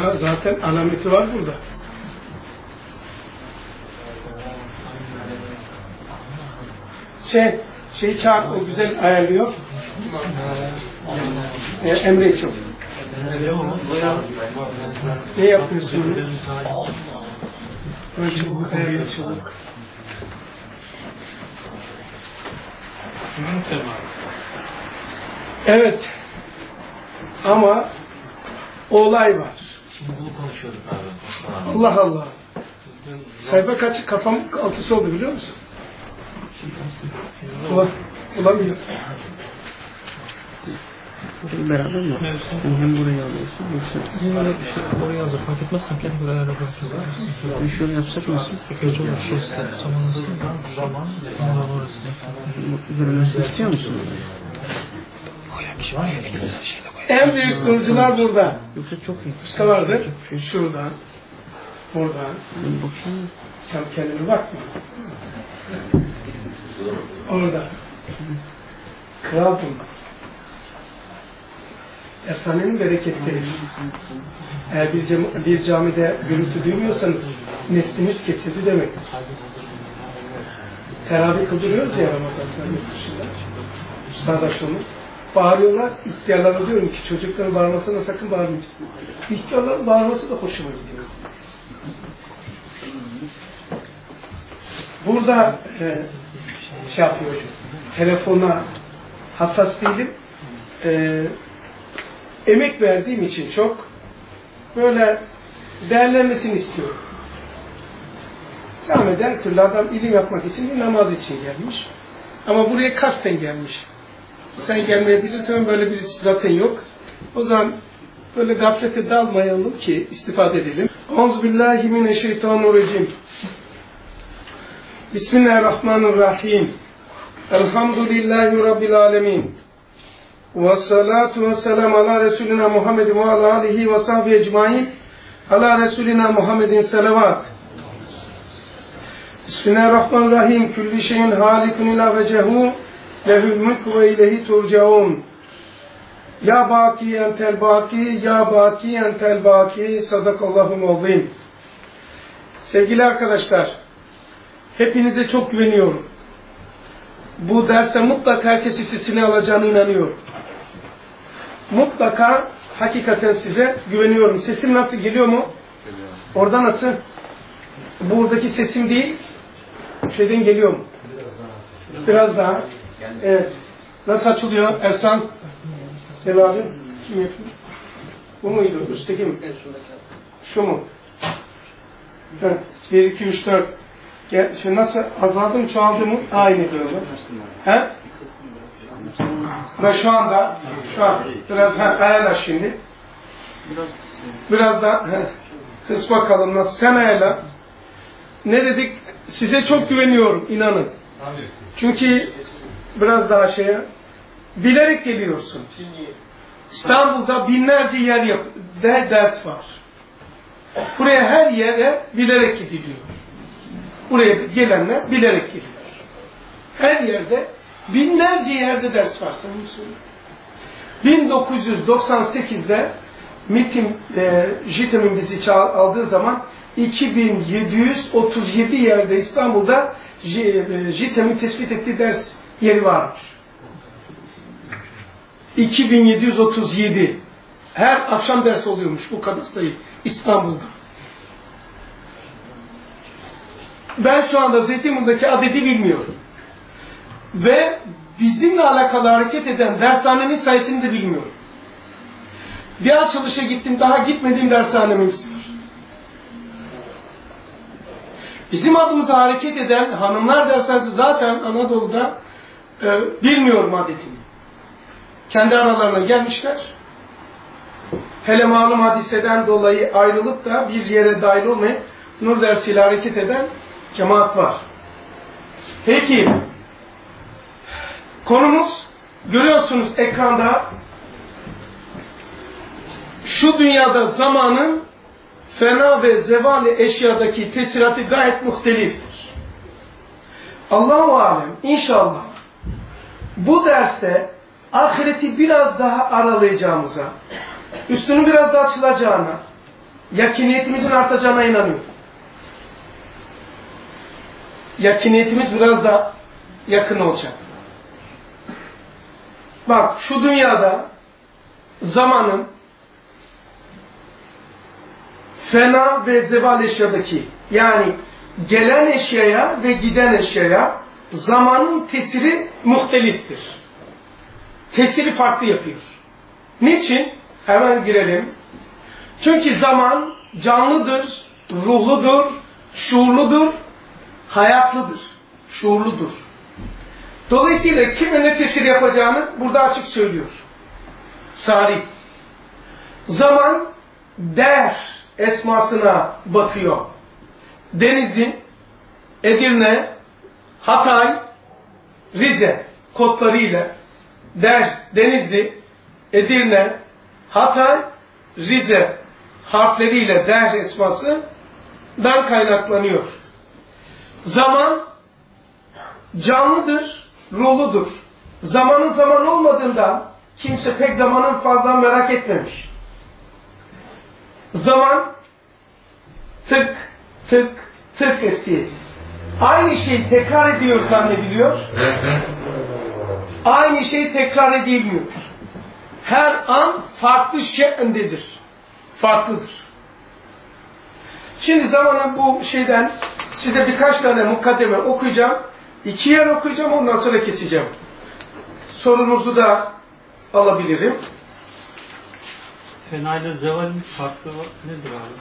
Ya zaten alameti var burada. Şey çağır, o güzel ayarlıyor. Emre çok. Ne yapıyorsun? Böyle çabuk ayarlı çabuk. Evet. Ama olay var. Şimdi bunu konuşuyorduk abi. Allah Allah. Sayfa kaç kafam altısı oldu biliyor musun? Bulamıyor. Beraber mi? Evet. Hem burayı alıyorsun yoksa Oraya yazar. Fark etmezsen kendi buraya ayarla bırakırız. şöyle yapsak nasıl? Kötü olur. Şu zaman orası. Görülmesini istiyor musun? En büyük kılıcılar burada. Yoksa çok iyi. İşte vardı. Şuradan. Buradan. Bakayım. Sen kendine bakma. Orada. Kral bunlar. Efsanenin bereketleri. Eğer bir camide gürültü duymuyorsanız nesliniz kesildi demektir. Teravih kıldırıyoruz ya Ramazan'da yurt dışında. Sağda şunu. Bağırıyorlar. İhtiyarlara diyorum ki çocukların bağırmasına sakın bağırmayacak. İhtiyarların bağırması da hoşuma gidiyor. Burada şey yapıyorum. Telefona hassas değilim. Emek verdiğim için çok böyle değerlenmesini istiyorum. Camide her türlü adam ilim yapmak için bir namaz için gelmiş. Ama buraya kasten gelmiş. Sen gelmeyebilirsen böyle birisi zaten yok. O zaman böyle gaflete dalmayalım ki istifade edelim. Euzubillahimineşşeytanirracim. Bismillahirrahmanirrahim. Elhamdülillahi Rabbil alemin. Ve salatu ve selam ala Resulina Muhammedin ve ala alihi ve sahbihi ecmain. Ala Resulina Muhammedin selavat. Bismillahirrahmanirrahim. Külli şeyin halikun ila vecehu. Lehül mülk ve ilehi turcaun. Ya baki entel baki, ya baki entel baki. Sadakallahul azim. Sevgili arkadaşlar, hepinize çok güveniyorum. Bu derste mutlaka herkes hissesini alacağına inanıyorum. Mutlaka hakikaten size güveniyorum. Sesim nasıl geliyor mu? Geliyor. Orada nasıl? Buradaki sesim değil, şeyden geliyor mu? Biraz daha. Evet. Nasıl açılıyor Ersan? Gel abi. Kim yapıyor? Bu muydu? Üstteki mi? Şu mu? 1, 2, 3, 4. Şimdi nasıl azaldı mı, çoğaldı mı? Aynı diyorlar. He? Ve şu an biraz ayarla şimdi. Biraz da kıs bakalım nasıl. Sen ayarla. Ne dedik? Size çok güveniyorum, inanın. Çünkü biraz daha bilerek geliyorsun. İstanbul'da binlerce yer ders var. Buraya her yere bilerek gidiliyor. Buraya gelenler bilerek geliyor. Her yerde, binlerce yerde ders var. 1998'de MİT'in, JITEM'in bizi aldığı zaman 2737 yerde İstanbul'da JITEM'in tespit ettiği ders yeri varmış. 2737. Her akşam ders oluyormuş bu kadar sayı İstanbul'da. Ben şu anda Zeytinburnu'ndaki adedi bilmiyorum. Ve bizimle alakalı hareket eden dershanenin sayısını da bilmiyorum. Bir açılışa gittim, daha gitmediğim dershanemiz var. Bizim adımıza hareket eden hanımlar dershanesi zaten Anadolu'da bilmiyorum adetini. Kendi aralarına gelmişler. Hele malum hadiseden dolayı ayrılıp da bir yere dahil olmayıp nur dersiyle hareket eden cemaat var. Peki, konumuz görüyorsunuz ekranda, şu dünyada zamanın fena ve zevali eşyadaki tesiratı gayet muhteliftir. Allah-u Alem inşallah bu derste ahireti biraz daha aralayacağımıza, üstünün biraz daha açılacağına, yakiniyetimizin artacağına inanıyorum. Yakiniyetimiz biraz da yakın olacak. Bak şu dünyada zamanın fena ve zeval eşyadaki, yani gelen eşyaya ve giden eşyaya zamanın tesiri muhteliftir. Tesiri farklı yapıyor. Niçin? Hemen girelim. Çünkü zaman canlıdır, ruhludur, şuurludur, hayatlıdır, şuurludur. Dolayısıyla kime ne tesir yapacağını burada açık söylüyor. Sarih. Zaman der esmasına bakıyor. Denizli, Edirne, Hatay, Rize kodlarıyla Denizli, Edirne, Hatay, Rize harfleriyle der esmasından kaynaklanıyor. Zaman canlıdır, ruhludur. Zamanın zaman olmadığından kimse pek zamanın fazla merak etmemiş. Zaman tık tık tık etti. Aynı şeyi tekrar ediyor zannediliyor. Aynı şey tekrar edilmiyor. Her an farklı şeklindedir. Farklıdır. Şimdi zamanın bu şeyden size birkaç tane mukaddeme okuyacağım. 2 yer okuyacağım, ondan sonra keseceğim. Sorunuzu da alabilirim. Fena ile zevalin farklı nedir abi?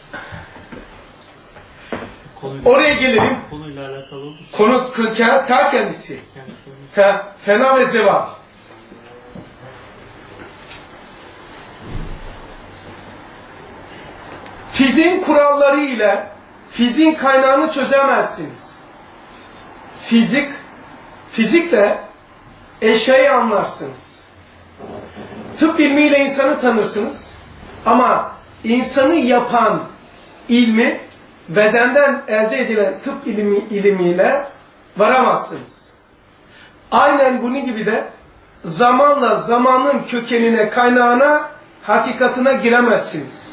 Oraya gelelim. Konuyla alakalı olur. Konu ta kendisi. Fena ve zeval. Fiziğin kuralları ile fiziğin kaynağını çözemezsiniz. Fizikle eşyayı anlarsınız. Tıp ilmiyle insanı tanırsınız. Ama insanı yapan ilmi bedenden elde edilen tıp ilmiyle varamazsınız. Aynen bunun gibi de zamanla zamanın kökenine, kaynağına, hakikatine giremezsiniz.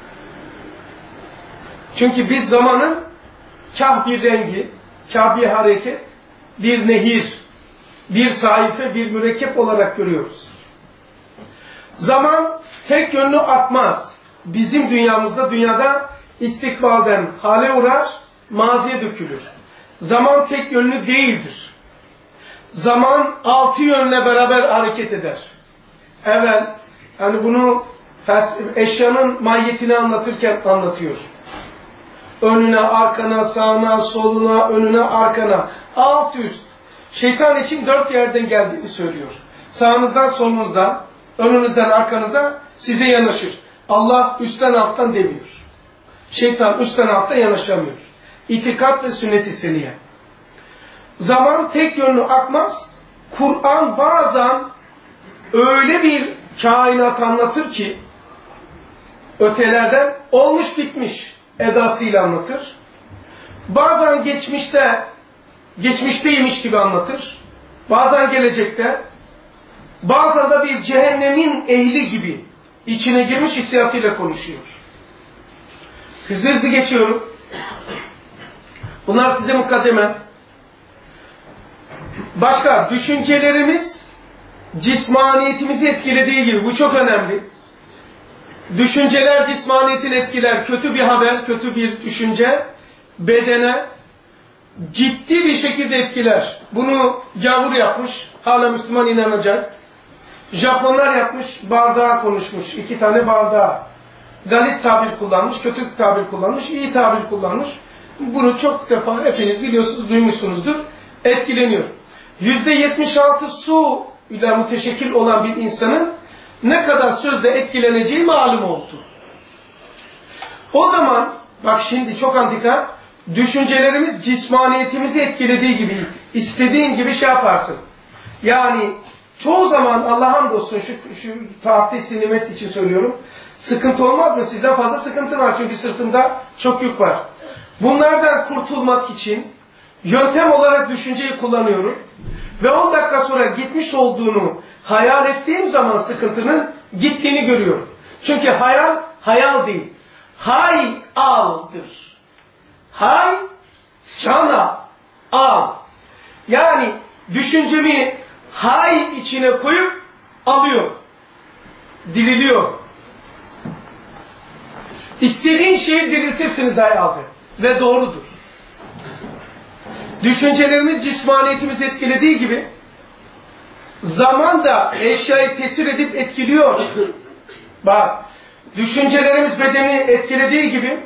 Çünkü biz zamanın kah bir rengi, kah bir hareket, bir nehir, bir sayfa, bir mürekkep olarak görüyoruz. Zaman tek yönlü akmaz. Bizim dünyada istikbalden hale uğrar, maziye dökülür. Zaman tek yönlü değildir. Zaman 6 yönle beraber hareket eder. Evvel, hani bunu eşyanın mahiyetini anlatırken anlatıyor. Önüne, arkana, sağına, soluna, önüne, arkana, alt üst. Şeytan için 4 yerden geldiğini söylüyor. Sağınızdan, solunuzdan, önünüzden, arkanıza size yanaşır. Allah üstten alttan demiyor. Şeytan üstten alttan yanaşamıyor. İtikat ve sünnet-i seniye. Zaman tek yönlü akmaz. Kur'an bazen öyle bir kainat anlatır ki ötelerden olmuş bitmiş edasıyla anlatır. Bazen geçmişteymiş gibi anlatır. Bazen gelecekte. Bazen de bir cehennemin ehli gibi içine girmiş hissiyatıyla konuşuyor. Hızlı geçiyorum. Bunlar size mukaddeme. Başka, düşüncelerimiz cismaniyetimizi etkilediği gibi, bu çok önemli. Düşünceler cismaniyetini etkiler. Kötü bir haber, kötü bir düşünce bedene ciddi bir şekilde etkiler. Bunu gavur yapmış, hala Müslüman inanacak. Japonlar yapmış, bardağa konuşmuş. 2 tane bardağa. Galis tabir kullanmış, kötü tabir kullanmış, iyi tabir kullanmış. Bunu çok defa hepiniz biliyorsunuz, duymuşsunuzdur. Etkileniyor. %76 su ile müteşekkil olan bir insanın ne kadar sözle etkileneceği malum oldu. O zaman, bak şimdi çok antika, düşüncelerimiz cismaniyetimizi etkilediği gibi, istediğin gibi şey yaparsın. Yani çoğu zaman Allah'a hamdolsun şu tahtisi nimet için söylüyorum. Sıkıntı olmaz mı? Sizden fazla sıkıntı var çünkü sırtımda çok yük var. Bunlardan kurtulmak için yöntem olarak düşünceyi kullanıyorum. Ve 10 dakika sonra gitmiş olduğunu hayal ettiğim zaman sıkıntının gittiğini görüyorum. Çünkü hayal değil. hay aldır. Hay, cana, al. Yani düşüncemi hay içine koyup alıyor. Diriliyor. İstediğin şeyi diriltirsiniz hay aldı. Ve doğrudur. Düşüncelerimiz cismaniyetimizi etkilediği gibi zaman da eşyayı tesir edip etkiliyor. Bak, düşüncelerimiz bedeni etkilediği gibi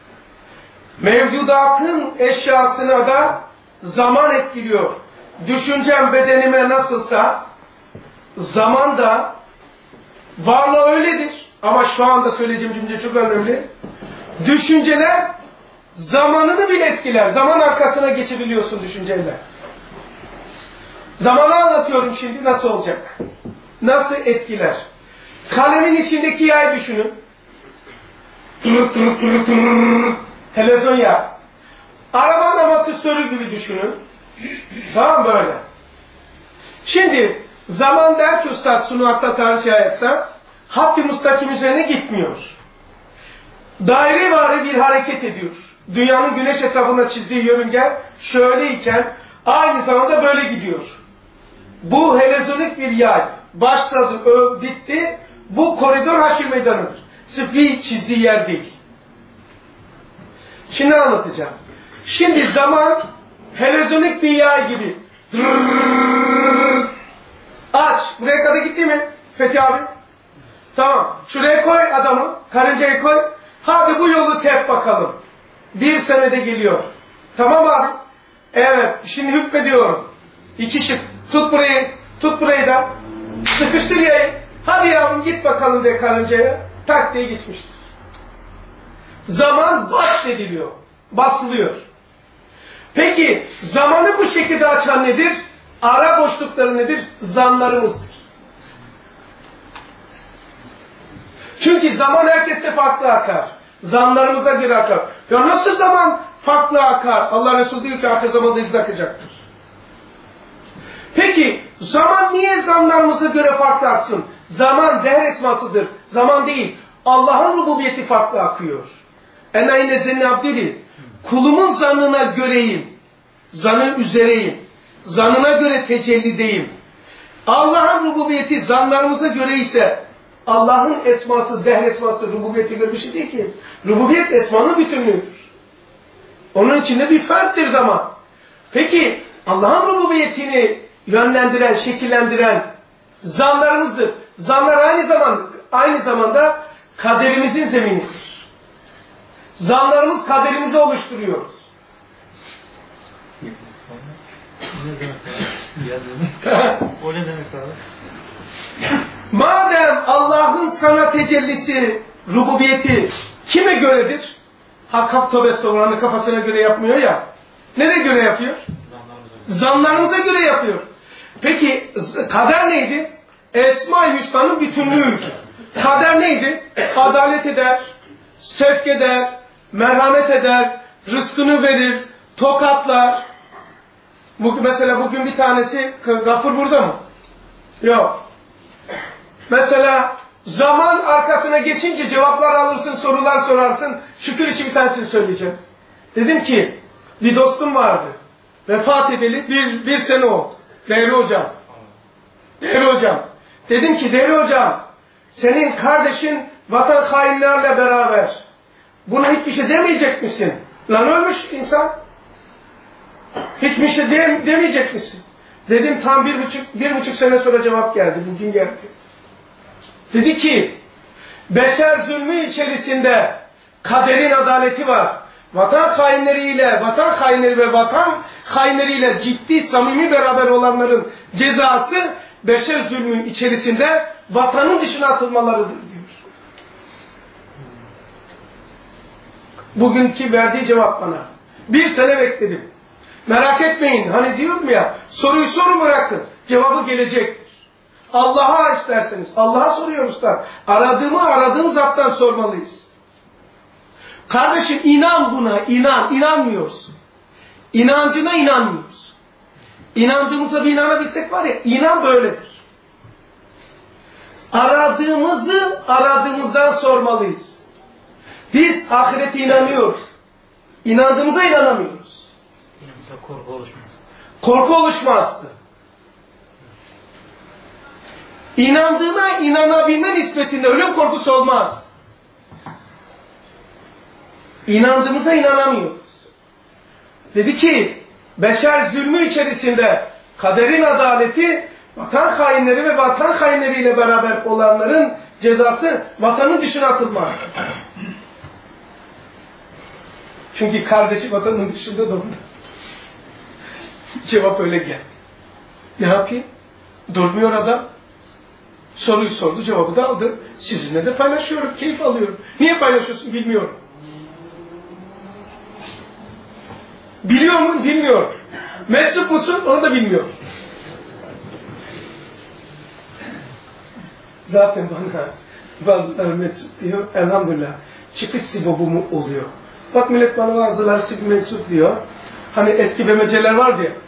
mevcudatın eşyasına da zaman etkiliyor. Düşüncem bedenime nasılsa zaman da varlığı öyledir. Ama şu anda söyleyeceğim cümle çok önemli. Düşünceler zamanını bile etkiler. Zaman arkasına geçebiliyorsun düşünceyle. Zamanı anlatıyorum şimdi nasıl olacak. Nasıl etkiler. Kalemin içindeki yay düşünün. Tırır tırır tırır tırır. Televizyon yay. Arabanın amortisörü gibi düşünün. Tamam böyle. Şimdi zaman der ki Üstad Sunuat'ta tarih ayette Hatt-ı Müstakim üzerine gitmiyor. Dairevari bir hareket ediyor. Dünyanın güneş etrafında çizdiği yörünge şöyleyken aynı zamanda böyle gidiyor. Bu helezonik bir yay. Başladı, bitti. Bu koridor Haşir Meydanı'dır. Sıfır çizdiği yer değil. Şimdi anlatacağım. Şimdi zaman helezonik bir yay gibi. Aç. Buraya kadar gitti mi Fethi abi? Tamam. Şuraya koy adamı. Karıncayı koy. Hadi bu yolu tep bakalım. 1 senede geliyor. Tamam abi. Evet. Şimdi hükmediyorum. 2 şık. Tut burayı. Tut burayı da. Sıkıştır yayı. Hadi yavrum git bakalım de karıncaya. Tak diye gitmiştir. Zaman bahsediliyor. Basılıyor. Peki zamanı bu şekilde açan nedir? Ara boşlukları nedir? Zanlarımızdır. Çünkü zaman herkeste farklı akar. Zanlarımıza göre akar. Ya nasıl zaman farklı akar? Allah Resulü diyor ki ahir zamanda hızlı akacaktır. Peki zaman niye zanlarımıza göre farklı aksın? Zaman değer esmasıdır. Zaman değil. Allah'ın rububiyeti farklı akıyor. Enayne zenni abdili. Kulumun zanına göreyim. Zanı üzereyim. Zanına göre tecellideyim. Allah'ın rububiyeti zanlarımıza göre ise Allah'ın esması, dehr esması rububiyeti göre bir şey değil ki. Rububiyet esmanın bütünlüğüdür. Onun içinde bir ferttir zaman. Peki Allah'ın rububiyetini yönlendiren, şekillendiren zanlarımızdır. Zanlar aynı zamanda kaderimizin zeminidir. Zanlarımız kaderimizi oluşturuyoruz. O ne demek abi? Madem Allah'ın sana tecellisi, rububiyeti kime göredir? Hak Tobestovan'ın kafasına göre yapmıyor ya. Nereye göre yapıyor? Zanlarımıza göre yapıyor. Peki kader neydi? Esma-i Hüsna'nın bütünlüğü. Kader neydi? Adalet eder, sevk eder, merhamet eder, rızkını verir, tokatlar. Mesela bugün bir tanesi, Gafur burada mı? Yok. Mesela zaman arkasına geçince cevaplar alırsın, sorular sorarsın. Şükür için bir tanesini söyleyeceğim. Dedim ki, bir dostum vardı. Vefat edeli bir sene oldu. Değerli hocam. Değerli hocam. Dedim ki, değerli hocam, senin kardeşin vatan hainlerle beraber. Buna hiçbir şey demeyecek misin? Lan ölmüş insan. Hiçbir şey demeyecek misin? Dedim tam bir buçuk sene sonra cevap geldi. Bugün geldi. Dedi ki, beşer zulmü içerisinde kaderin adaleti var. Vatan hainleriyle ciddi, samimi beraber olanların cezası beşer zulmü içerisinde vatanın dışına atılmalarıdır diyor. Bugünkü verdiği cevap bana. 1 sene bekledim. Merak etmeyin. Hani diyorum ya, soruyu bırakın. Cevabı gelecektir. Allah'a isterseniz. Allah'a soruyoruz da. Aradığım zattan sormalıyız. Kardeşim inan buna. İnanmıyorsun. İnancına inanmıyoruz. İnandığımıza bir inanabilsek var ya, inan böyledir. Aradığımızdan sormalıyız. Biz ahirete inanıyoruz. İnandığımıza inanamıyoruz. Korku oluşmaz. Korku oluşmazdı. İnandığına inanabilme nispetinde ölüm korkusu olmaz. İnandığımıza inanamıyoruz. Dedi ki, beşer zulmü içerisinde kaderin adaleti, vatan hainleri ve vatan hainleriyle beraber olanların cezası vatanın dışına atılmak. Çünkü kardeşi vatanın dışında doğdu. Cevap öyle geldi. Ne yapayım? Durmuyor adam. Soruyu sordu, cevabı da aldı. Sizinle de paylaşıyorum, keyif alıyorum. Niye paylaşıyorsun? Bilmiyorum. Biliyor mu? Bilmiyor. Mensup musun? Onu da bilmiyor. Zaten bana bazıları mensup diyor. Elhamdülillah. Çıkış sibobumu oluyor. Bak millet bana bazıları mensup diyor. Hani eski BMC'ler vardı ya.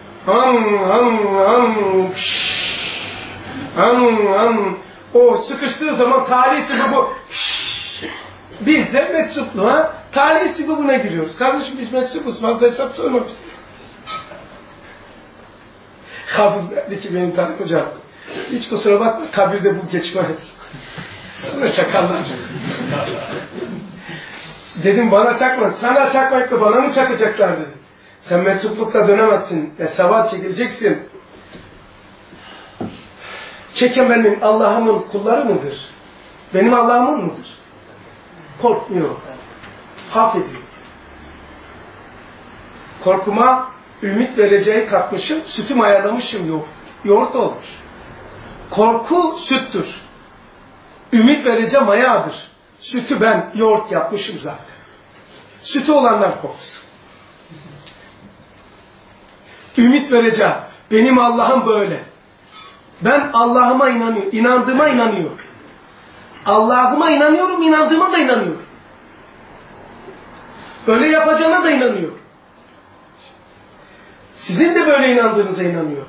O sıkıştığı zaman talih sibobu. Biz de meczupluğa talih sibobuna giriyoruz. Kardeşim biz meczupuz. Fazla hesap sorma bize. Hafız derdi ki benim Tarık hocam. Hiç kusura bakma kabirde bu geçmez. Sonra çakarlar. Dedim bana çakma. Sana çakmayıp da bana mı çakacaklar dedim. Sen mensuplukla dönemezsin. Sebat çekileceksin. Çeken benim Allah'ımın kulları mıdır? Benim Allah'ımın mıdır? Korkmuyor. Haf ediyor. Korkuma ümit vereceği katmışım, sütü mayalamışım yok. Yoğurt olmuş. Korku süttür. Ümit vereceği mayadır. Sütü ben yoğurt yapmışım zaten. Sütü olanlar korksun. Ümit vereceğim. Benim Allah'ım böyle. Ben Allah'ıma inanıyorum. İnandığıma inanıyorum. Allah'ıma inanıyorum, inandığıma da inanıyorum. Böyle yapacağına da inanıyorum. Sizin de böyle inandığınıza inanıyorum.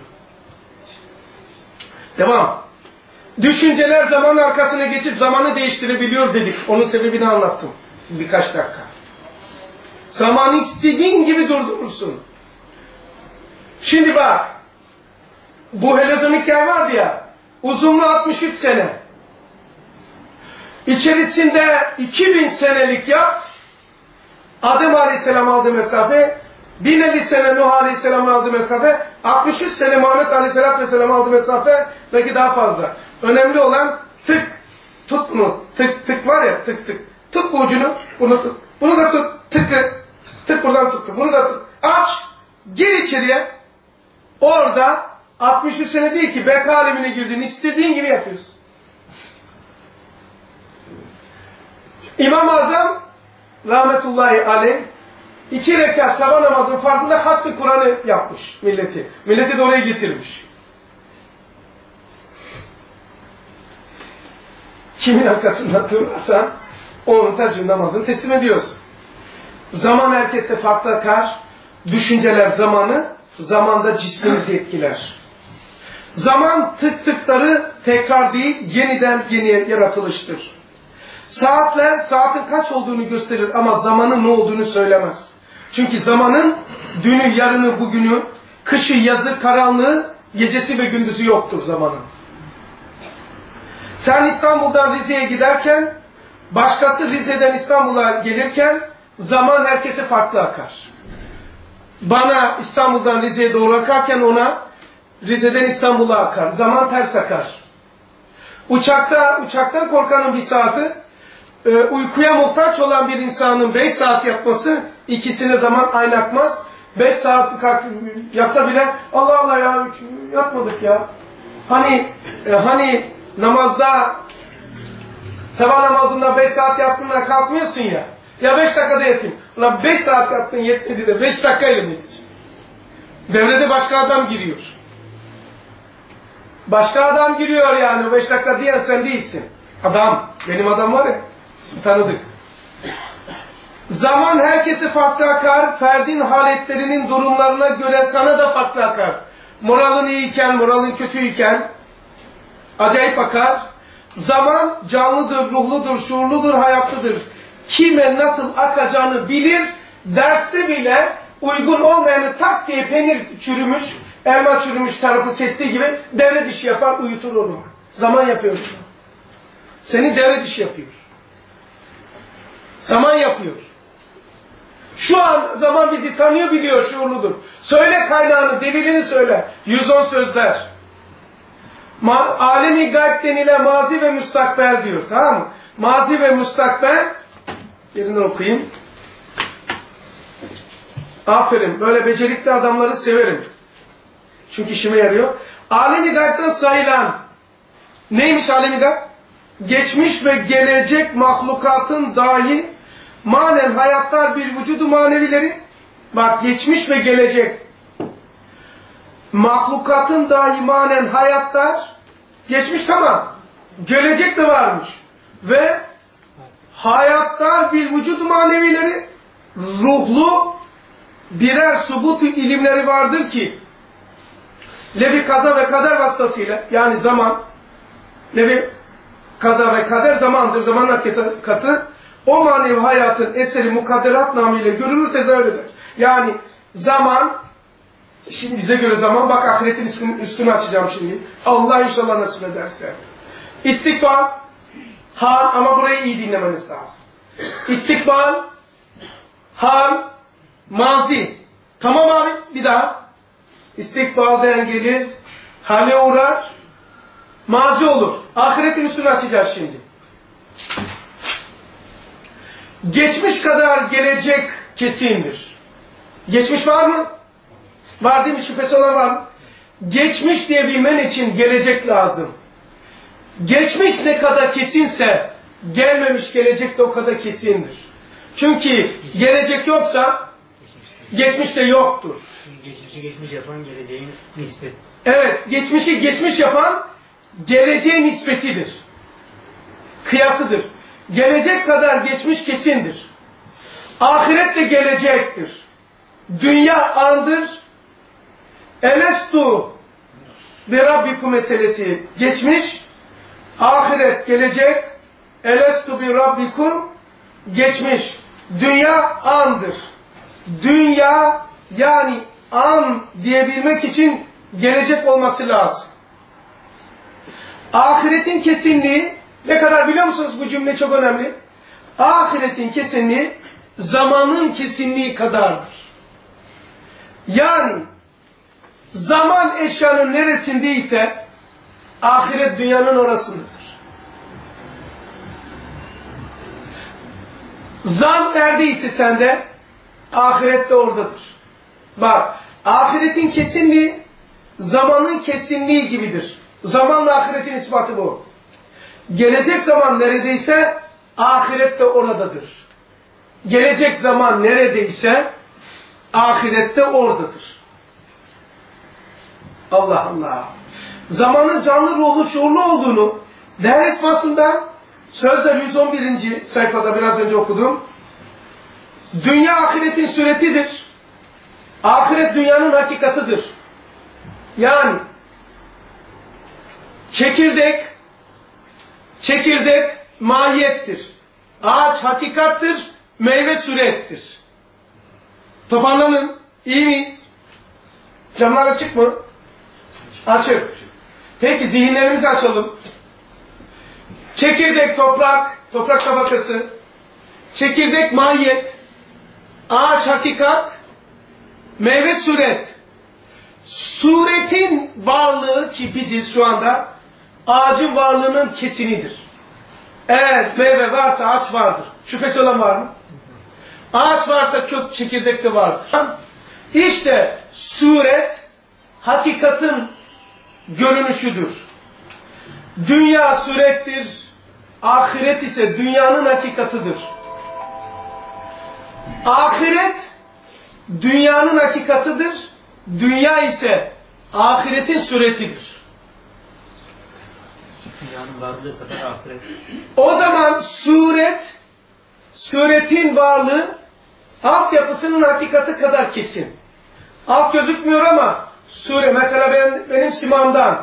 Devam. Düşünceler zaman arkasına geçip zamanı değiştirebiliyor dedik. Onun sebebini anlattım. Birkaç dakika. Zamanı istediğin gibi durdurursun. Şimdi bak. Bu Helezonik yer vardı ya. Uzunluğu 63 sene. İçerisinde 2000 senelik yap. Adem Aleyhisselam aldığı mesafe. 1050 sene Nuh Aleyhisselam aldığı mesafe. 63 sene Muhammed Aleyhisselam aldığı mesafe. Belki daha fazla. Önemli olan tık. Tut bunu. Tık tık var ya tık tık. Tut bu ucunu. Bunu tut. Bunu da tut. Tık tık. Tık buradan tuttu. Bunu da tut. Aç. Gir içeriye. Orada 63 sene değil ki beka alemine girdin. İstediğin gibi yapıyorsun. İmam-ı Azam rahmetullahi aleyh 2 rekat sabah namazının farkında Hakkı Kur'an'ı yapmış milleti. Milleti de oraya getirmiş. Kimin arkasında durursan onun tercih namazını teslim ediyorsun. Zaman herkeste farklı akar. Düşünceler zamanı, zamanda cismimizi etkiler. Zaman tık tıkları tekrar değil, yeniden yeniye yaratılıştır. Saatler, saatin kaç olduğunu gösterir ama zamanın ne olduğunu söylemez. Çünkü zamanın dünü, yarını, bugünü, kışı, yazı, karanlığı, gecesi ve gündüzü yoktur zamanın. Sen İstanbul'dan Rize'ye giderken, başkası Rize'den İstanbul'a gelirken, zaman herkese farklı akar. Bana İstanbul'dan Rize'ye doğru akarken ona Rize'den İstanbul'a akar. Zaman ters akar. Uçaktan korkanın bir saati, uykuya muhtaç olan bir insanın 5 saat yatması, ikisine zaman aynı akmaz. 5 saat yatsa bile Allah Allah ya yatmadık ya. Hani namazda sabah namazında 5 saat yattığında kalkmıyorsun ya. Ya 5 dakikada yatayım. Ulan 5 saat yattın yetmedi de 5 dakikayla mı yetecek? Devrede başka adam giriyor. Başka adam giriyor yani. 5 dakika diyen sen değilsin. Adam. Benim adam var ya. Tanıdık. Zaman herkese farklı akar. Ferdin haletlerinin durumlarına göre sana da farklı akar. Moralin iyiyken, moralin kötüyken acayip akar. Zaman canlıdır, ruhludur, şuurludur, hayatlıdır. kime nasıl akacağını bilir. Derste bile uygun olmayanı tak diye peynir çürümüş, elma çürümüş tarafı kestiği gibi devre dışı yapar, uyutur onu. Zaman yapıyor. Seni devre dışı yapıyor. Zaman yapıyor. Şu an zaman bizi tanıyor, biliyor, şuurludur. Söyle kaynağını, delilini söyle. 110 sözler. Alemi gayb denilen mazi ve müstakbel diyor. Tamam mı? Mazi ve müstakbel, yerinden okuyayım. Aferin. Böyle becerikli adamları severim. Çünkü işime yarıyor. Alemi gaybden sayılan. Neymiş alemi gayb? Geçmiş ve gelecek mahlukatın dahi manen hayatlar bir vücudu manevileri. Bak, geçmiş ve gelecek mahlukatın dahi manen hayatlar. Geçmiş tamam. Gelecek de varmış. Ve hayatlar bir vücudu manevileri, ruhlu birer subutu ilimleri vardır ki levi kaza ve kader vasıtasıyla, yani zaman, levi kaza ve kader zamandır, zaman hakikati, o manevi hayatın eseri mukadderat namıyla görülür, tezahür eder. Yani zaman, şimdi bize göre zaman, bak ahiretin üstünü açacağım şimdi. Allah inşallah nasip ederse. İstikbal, hal, ama burayı iyi dinlemeniz lazım. İstikbal, hal, mazi. Tamam abi, bir daha. İstikbalden gelir, hale uğrar, mazi olur. Ahiretin üstünü açacağız şimdi. Geçmiş kadar gelecek kesindir. Geçmiş var mı? Var değil mi? Şüphesi olan var mı? Geçmiş diye bilmen için gelecek lazım. Geçmiş ne kadar kesinse gelmemiş gelecek de o kadar kesindir. Çünkü gelecek yoksa geçmiş de yoktur. Geçmişi geçmiş yapan geleceğin nispet. Evet, geçmişi geçmiş yapan geleceğe nispetidir. Kıyasıdır. Gelecek kadar geçmiş kesindir. Ahiret de gelecektir. Dünya andır. Elestu bi Rabbikum meselesi geçmiş. Ahiret gelecek. Elestu bi Rabbikum geçmiş. Dünya andır. Dünya, yani an diyebilmek için gelecek olması lazım. Ahiretin kesinliği ne kadar biliyor musunuz? Bu cümle çok önemli. Ahiretin kesinliği zamanın kesinliği kadardır. Yani zaman eşyanın neresindeyse ahiret dünyanın orasındadır. Zan neredeyse sende, ahiret de oradadır. Bak, ahiretin kesinliği zamanın kesinliği gibidir. Zamanla ahiretin ispatı bu. Gelecek zaman neredeyse ahiret de oradadır. Gelecek zaman neredeyse ahirette oradadır. Allah Allah. Zamanın canlı ruhlu şuurlu olduğunu değer esmasında Sözler 111. sayfada biraz önce okudum. Dünya ahiretin suretidir. Ahiret dünyanın hakikatıdır. Yani çekirdek mahiyettir. Ağaç hakikattir, meyve surettir. Toparlanın. İyi miyiz? Camlar açık mı? Açık. Peki zihinlerimizi açalım. Çekirdek toprak tabakası. Çekirdek mahiyet. Ağaç hakikat, meyve suret. Suretin varlığı ki biziz şu anda, ağacın varlığının kesinidir. Eğer meyve varsa ağaç vardır. Şüphesi olan var mı? Ağaç varsa kök çekirdek de vardır. İşte suret hakikatin görünüşüdür. Dünya surettir, ahiret ise dünyanın hakikatıdır. Ahiret dünyanın hakikatıdır, dünya ise ahiretin suretidir. Dünyanın varlığı kadar ahiret. O zaman suretin varlığı altyapısının hakikati kadar kesin. Alt gözükmüyor ama mesela benim simamdan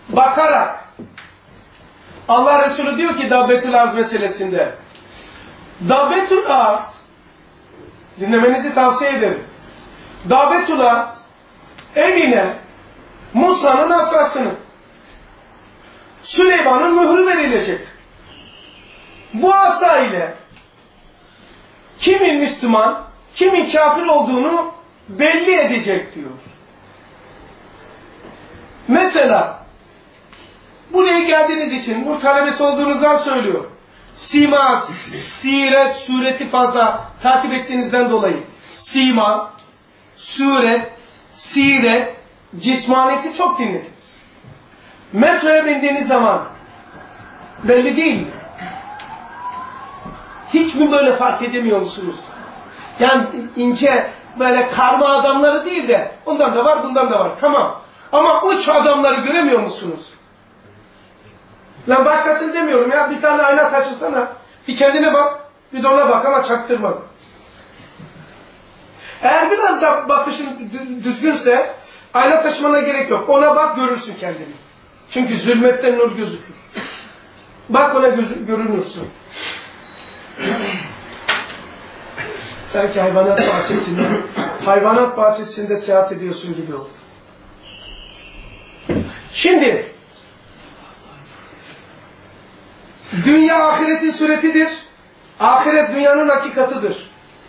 bakarak Allah Resulü diyor ki Dabbetül Arz meselesinde, Davetül arz, dinlemenizi tavsiye ederim. Davetül arz, eline Musa'nın asasını, Süleyman'ın mührü verilecek. Bu asa ile kimin Müslüman, kimin kafir olduğunu belli edecek diyor. Mesela buraya geldiğiniz için, bu talebesi olduğunuzdan söylüyor. Sima, siret, sureti fazla takip ettiğinizden dolayı. Sima, suret, siret, cismaniyeti çok dinlediniz. Metroya bindiğiniz zaman belli değil mi? Hiç mi böyle fark edemiyor musunuz? Yani ince böyle karma adamları değil de ondan da var bundan da var. Tamam. Ama uç adamları göremiyor musunuz? Lan başkasını demiyorum ya. Bir tane ayna taşısana. Bir kendine bak. Bir de ona bak ama çaktırma. Eğer biraz da bakışın düzgünse ayna taşımana gerek yok. Ona bak görürsün kendini. Çünkü zulmetten nur gözükür. Bak ona görünürsün. Sanki hayvanat bahçesinde seyahat ediyorsun gibi olur. Şimdi dünya ahiretin suretidir. Ahiret dünyanın hakikatıdır.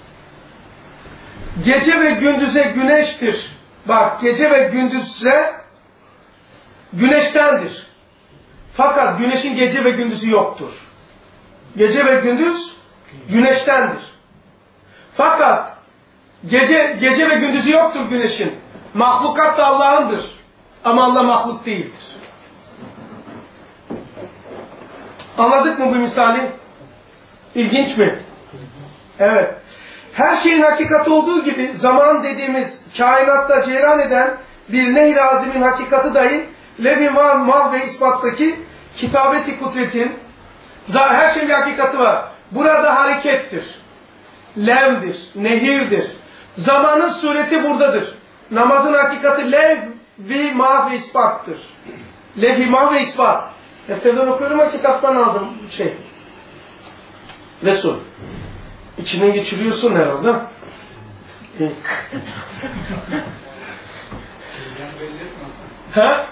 Gece ve gündüze güneştir. Bak gece ve gündüze güneştendir. Fakat güneşin gece ve gündüzü yoktur. Gece ve gündüz güneştendir. Fakat gece ve gündüzü yoktur güneşin. Mahlukat da Allah'ındır. Ama Allah mahluk değildir. Anladık mı bu misali? İlginç mi? Evet. Her şeyin hakikati olduğu gibi zaman dediğimiz kainatta cereyan eden bir nehr-i azimin hakikati dahi Lev-i Mal ve ispattaki kitabeti kudretin her şeyin bir hakikati var. Burada harekettir. Lev'dir, nehirdir. Zamanın sureti buradadır. Namazın hakikati Lev-i Mal ve ispattır. Lev-i Mal ve ispat. Defterden okuyorum ama kitaptan aldım Resul. İçinden geçiriyorsun herhalde. Ha?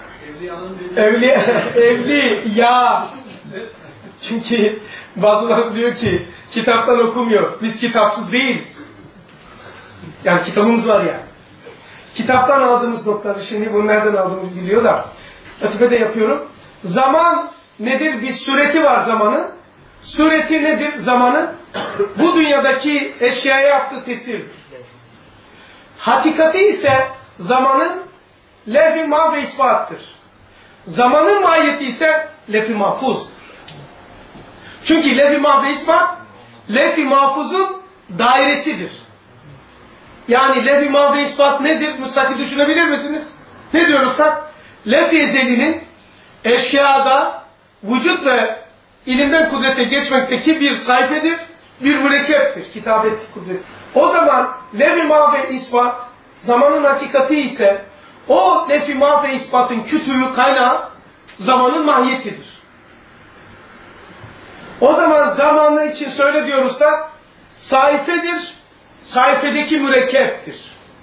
Evli ya. Çünkü bazıları diyor ki kitaptan okumuyor. Biz kitapsız değiliz. Yani kitabımız var ya. Kitaptan aldığımız notları şimdi bunu nereden aldığımızı biliyor da latifede yapıyorum. Zaman nedir? Bir sureti var zamanın. Sureti nedir zamanın? Bu dünyadaki eşyaya yaptığı tesirdir. Hakikati ise zamanın levh-i mahv ve ispattır. Zamanın mahiyeti ise levh-i mahfuzdur. Çünkü levh-i mahv ve ispat levh-i mahfuzun dairesidir. Yani levh-i mahv ve ispat nedir? Müstakil düşünebilir misiniz? Ne diyoruz tak? Levh-i ezelinin eşyada vücut ve ilimden kudrete geçmekteki bir sayfedir, bir mürekkeptir, kitabet kudret. O zaman levh-i mahv ve ispat, zamanın hakikati ise o levh-i mahv ve ispatın kütüğü, kaynağı zamanın mahiyetidir. O zaman zamanı için söyle diyoruz da sayfedir, sayfedeki mürekkeptir.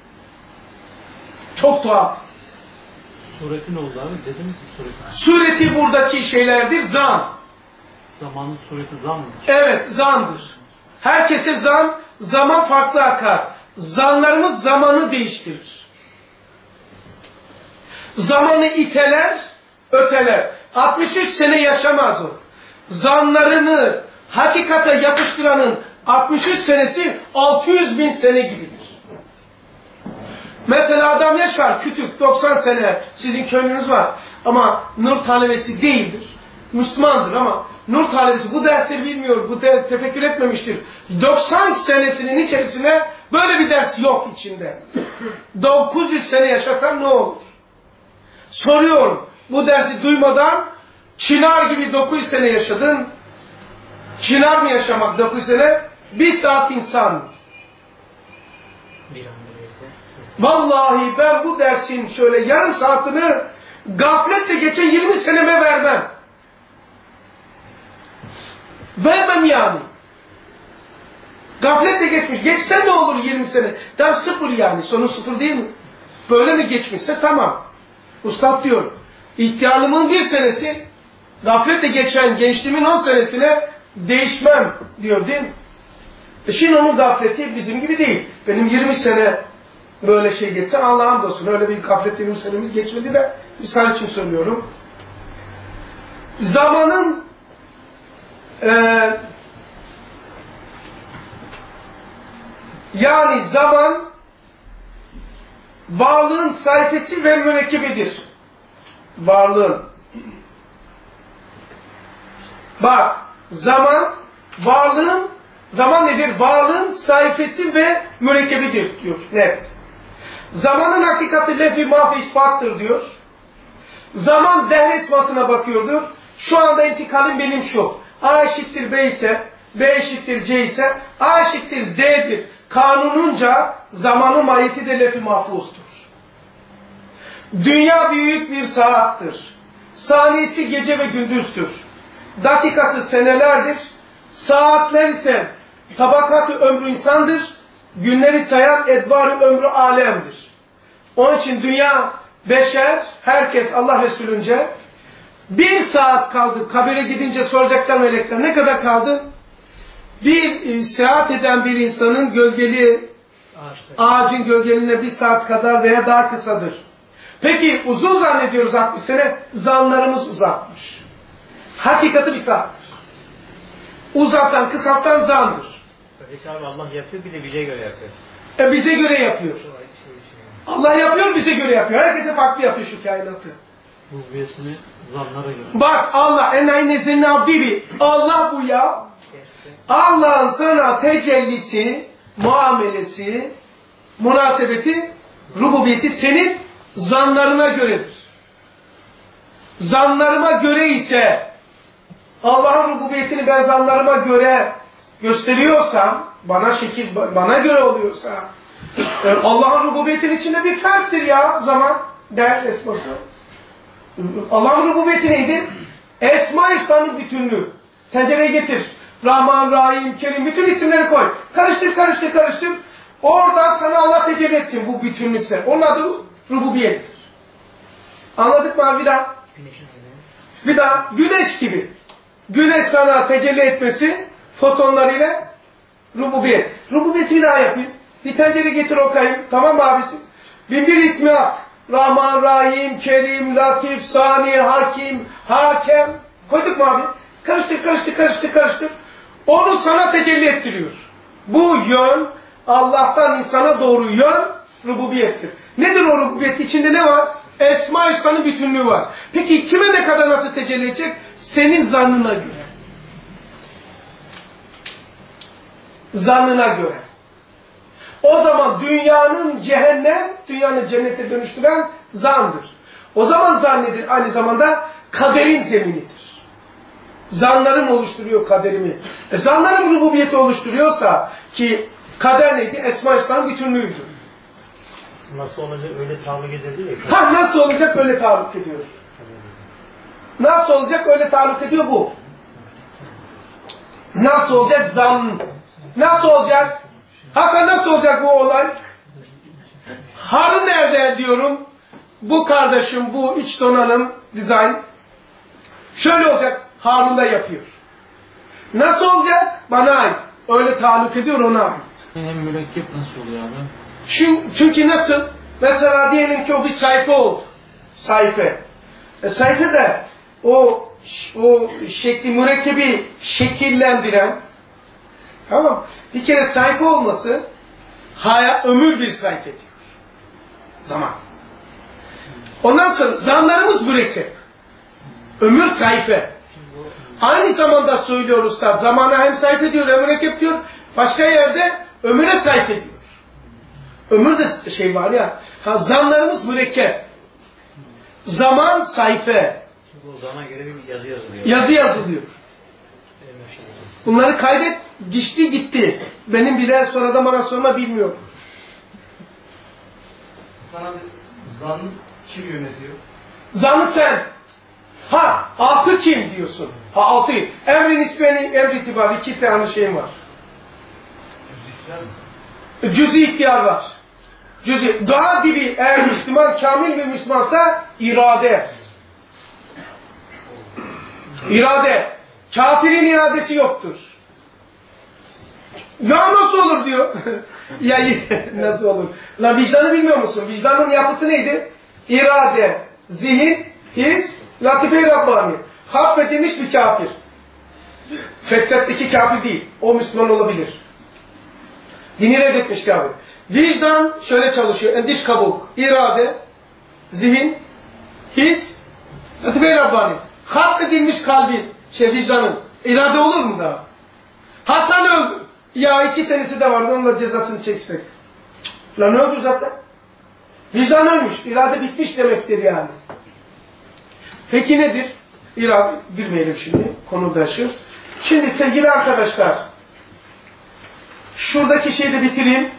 Çok tuhaf. Sureti ne oldu abi? Dediniz mi sureti? Sureti buradaki şeylerdir, zan. Zamanın sureti zan mıdır? Evet, zandır. Herkese zan, zaman farklı akar. Zanlarımız zamanı değiştirir. Zamanı iteler, öteler. 63 sene yaşamaz o. Zanlarını hakikate yapıştıranın 63 senesi 600.000 sene gibidir. Mesela adam yaşar, kütük, 90 sene, sizin köylünüz var ama nur talebesi değildir. Müslümandır ama nur talebesi bu dersleri bilmiyor, bu tefekkür etmemiştir. 90 senesinin içerisine böyle bir ders yok içinde. 900 sene yaşasan ne olur? Soruyorum, bu dersi duymadan çınar gibi 900 sene yaşadın. Çınar mı yaşamak 900 sene? 1 saat insan. Bir anda verse. Vallahi ben bu dersin şöyle yarım saatini gafletle geçen 20 seneme vermem. Vermem yani. Gafletle geçmiş. Geçse ne olur 20 sene? Daha sıfır yani. Sonu sıfır değil mi? Böyle mi geçmişse tamam. Ustad diyor. İhtiyarlığımın 1 senesi gafletle geçen gençliğimin 10 senesine değişmem diyor değil mi? Şimdi onun gafleti bizim gibi değil. Benim 20 sene böyle şey geçse Allah'ım olsun. Öyle bir gaflet 20 senemiz geçmedi de misal için söylüyorum. Zamanın yani zaman varlığın sayfası ve mürekkebidir. Varlığın. Bak, zaman nedir? Varlığın sayfası ve mürekkebidir diyor. Evet. Zamanın hakikati lef-i mahfi ispattır diyor. Zaman dehr esmasına bakıyordur. Şu anda intikalim benim şu. A eşittir B ise, B eşittir C ise, A eşittir D'dir. Kanununca zamanın mahiyeti de lef-i mahfuzdur. Dünya büyük bir saattır. Saniyesi gece ve gündüzdür. Dakikası senelerdir. Saatler ise tabakatı ömrü insandır. Günleri sayan edvarı ömrü alemdir. Onun için dünya, beşer, herkes Allah Resulünce 1 saat kaldı. Kabire gidince soracaklar melekler. Ne kadar kaldı? Bir seyahat eden bir insanın gölgeli ağacın gölgeliğine 1 saat kadar veya daha kısadır. Peki uzun zannediyoruz 60 sene. Zanlarımız uzatmış. Hakikati 1 saattir. Uzatan, kısaltan zandır. Peki abi Allah yapıyor bir de bize göre yapıyor. Bize göre yapıyor. Allah yapıyor, bize göre yapıyor. Herkese farklı yapıyor şu kainatı. Rububiyetini zanlara göre. Bak Allah, enaynezenin abdibi. Allah bu ya. Allah'ın sana tecellisi, muamelesi, münasebeti, rububiyeti senin zanlarına göredir. Zanlarıma göre ise Allah'ın rububiyetini ben zanlarıma göre gösteriyorsam, bana göre oluyorsa, Allah'ın rububiyetinin içinde bir ferttir ya zaman, değer esması. Allah'ın rububiyeti neydi? Esma-i Hüsna'nın bütünlüğü. Tencereye getir. Rahman, Rahim, Kerim, bütün isimleri koy. Karıştır. Oradan sana Allah tecelli etsin bu bütünlükse. Onun adı rububiyettir. Anladık mı abi? Bir daha. Güneş gibi. Güneş sana tecelli etmesi fotonlarıyla rububiyet. Rububiyeti daha yapayım. Bir tencere getir okuyayım. Tamam mı abisi? 1001 ismi at. Rahman, Rahim, Kerim, Latif, Sani, Hakim, Hakem. Koyduk mu abi? Karıştır. Onu sana tecelli ettiriyor. Bu yön Allah'tan insana doğru yön rububiyettir. Nedir o rububiyet? İçinde ne var? Esma-i Hüsna'nın bütünlüğü var. Peki kime ne kadar nasıl tecelli edecek? Senin zannına göre. Zannına göre. O zaman dünyanın cehennem, dünyanın cennete dönüştüren zandır. O zaman zan nedir? Aynı zamanda kaderin zeminidir. Zanlarım oluşturuyor kaderimi. Zanlarım rububiyeti oluşturuyorsa ki kader neydi? Esma-i Hüsna'nın bütünlüğüydü. Nasıl olacak öyle tahmin ediyor ya. Nasıl olacak öyle tahmin ediyor. Nasıl olacak öyle tahmin ediyor bu. Nasıl olacak zan? Nasıl olacak? Hakan nasıl olacak bu olay? Harun nerede diyorum? Bu kardeşim, bu iç donanım, dizayn. Şöyle olacak. Harun da yapıyor. Nasıl olacak? Bana ait. Öyle taalluk ediyor ona ait. Hem mürekkep nasıl oluyor abi? Çünkü nasıl? Mesela diyelim ki o bir sayfa oldu. Sayfa. Sayfa da o şekli, mürekkebi şekillendiren, tamam. Bir kere sayfa olması ömür bir sayfa diyor. Zaman. Ondan sonra zanlarımız mürekkep. Ömür sayfa. Aynı zamanda söylüyor usta. Zamana hem sayfa diyor hem mürekkep diyor. Başka yerde ömüre sayfa diyor. Ömür de şey var ya. Zanlarımız mürekkep. Zaman sayfa. O zamana göre bir yazı yazılıyor. Yazı yazılıyor. Bunları kaydet. Geçti gitti. Benim bile sonradan bana sorma bilmiyorum. Zanı kim yönetiyor? Zanı sen. Altı kim diyorsun? Altı. Emrin ismini, emri itibarı 2 tane şeyim var. Cüz-i ihtiyar var. Cüz-i. Daha dibi eğer Müslüman kamil bir Müslümansa irade. İrade. Kafirin iradesi yoktur. Ya nasıl olur diyor. Ya nasıl olur? La vicdanı bilmiyor musun? Vicdanın yapısı neydi? İrade, zihin, his, latife-i Rabbani. Haffedilmiş bir kafir. Fetretteki kafir değil. O Müslüman olabilir. Dini reddetmiş kafir. Vicdan şöyle çalışıyor. Endiş kabuk, irade, zihin, his, latife-i Rabbani. Haffedilmiş kalbi, vicdanın. İrade olur mu daha? Hasan öldü. Ya 2 senesi de vardı, onun da cezasını çeksek. Lan öldü zaten. Vicdan ölmüş, irade bitmiş demektir yani. Peki nedir? İrade, bilmeyelim şimdi, konuda şu. Şimdi sevgili arkadaşlar, şuradaki şeyi de bitireyim.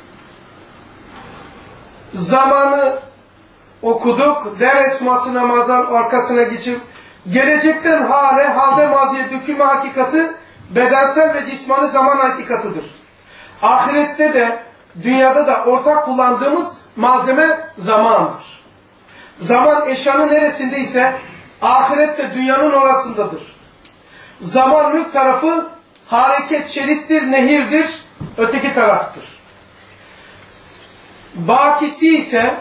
Zamanı okuduk, der esması namazdan arkasına geçip, gelecekten hale, halde maziye dökülme hakikati, bedensel ve cismani zaman hakikatıdır. Ahirette de, dünyada da ortak kullandığımız malzeme zamandır. Zaman eşyanın neresindeyse, ahirette dünyanın orasındadır. Zaman mülk tarafı, hareket şerittir, nehirdir, öteki taraftır. Bakisi ise,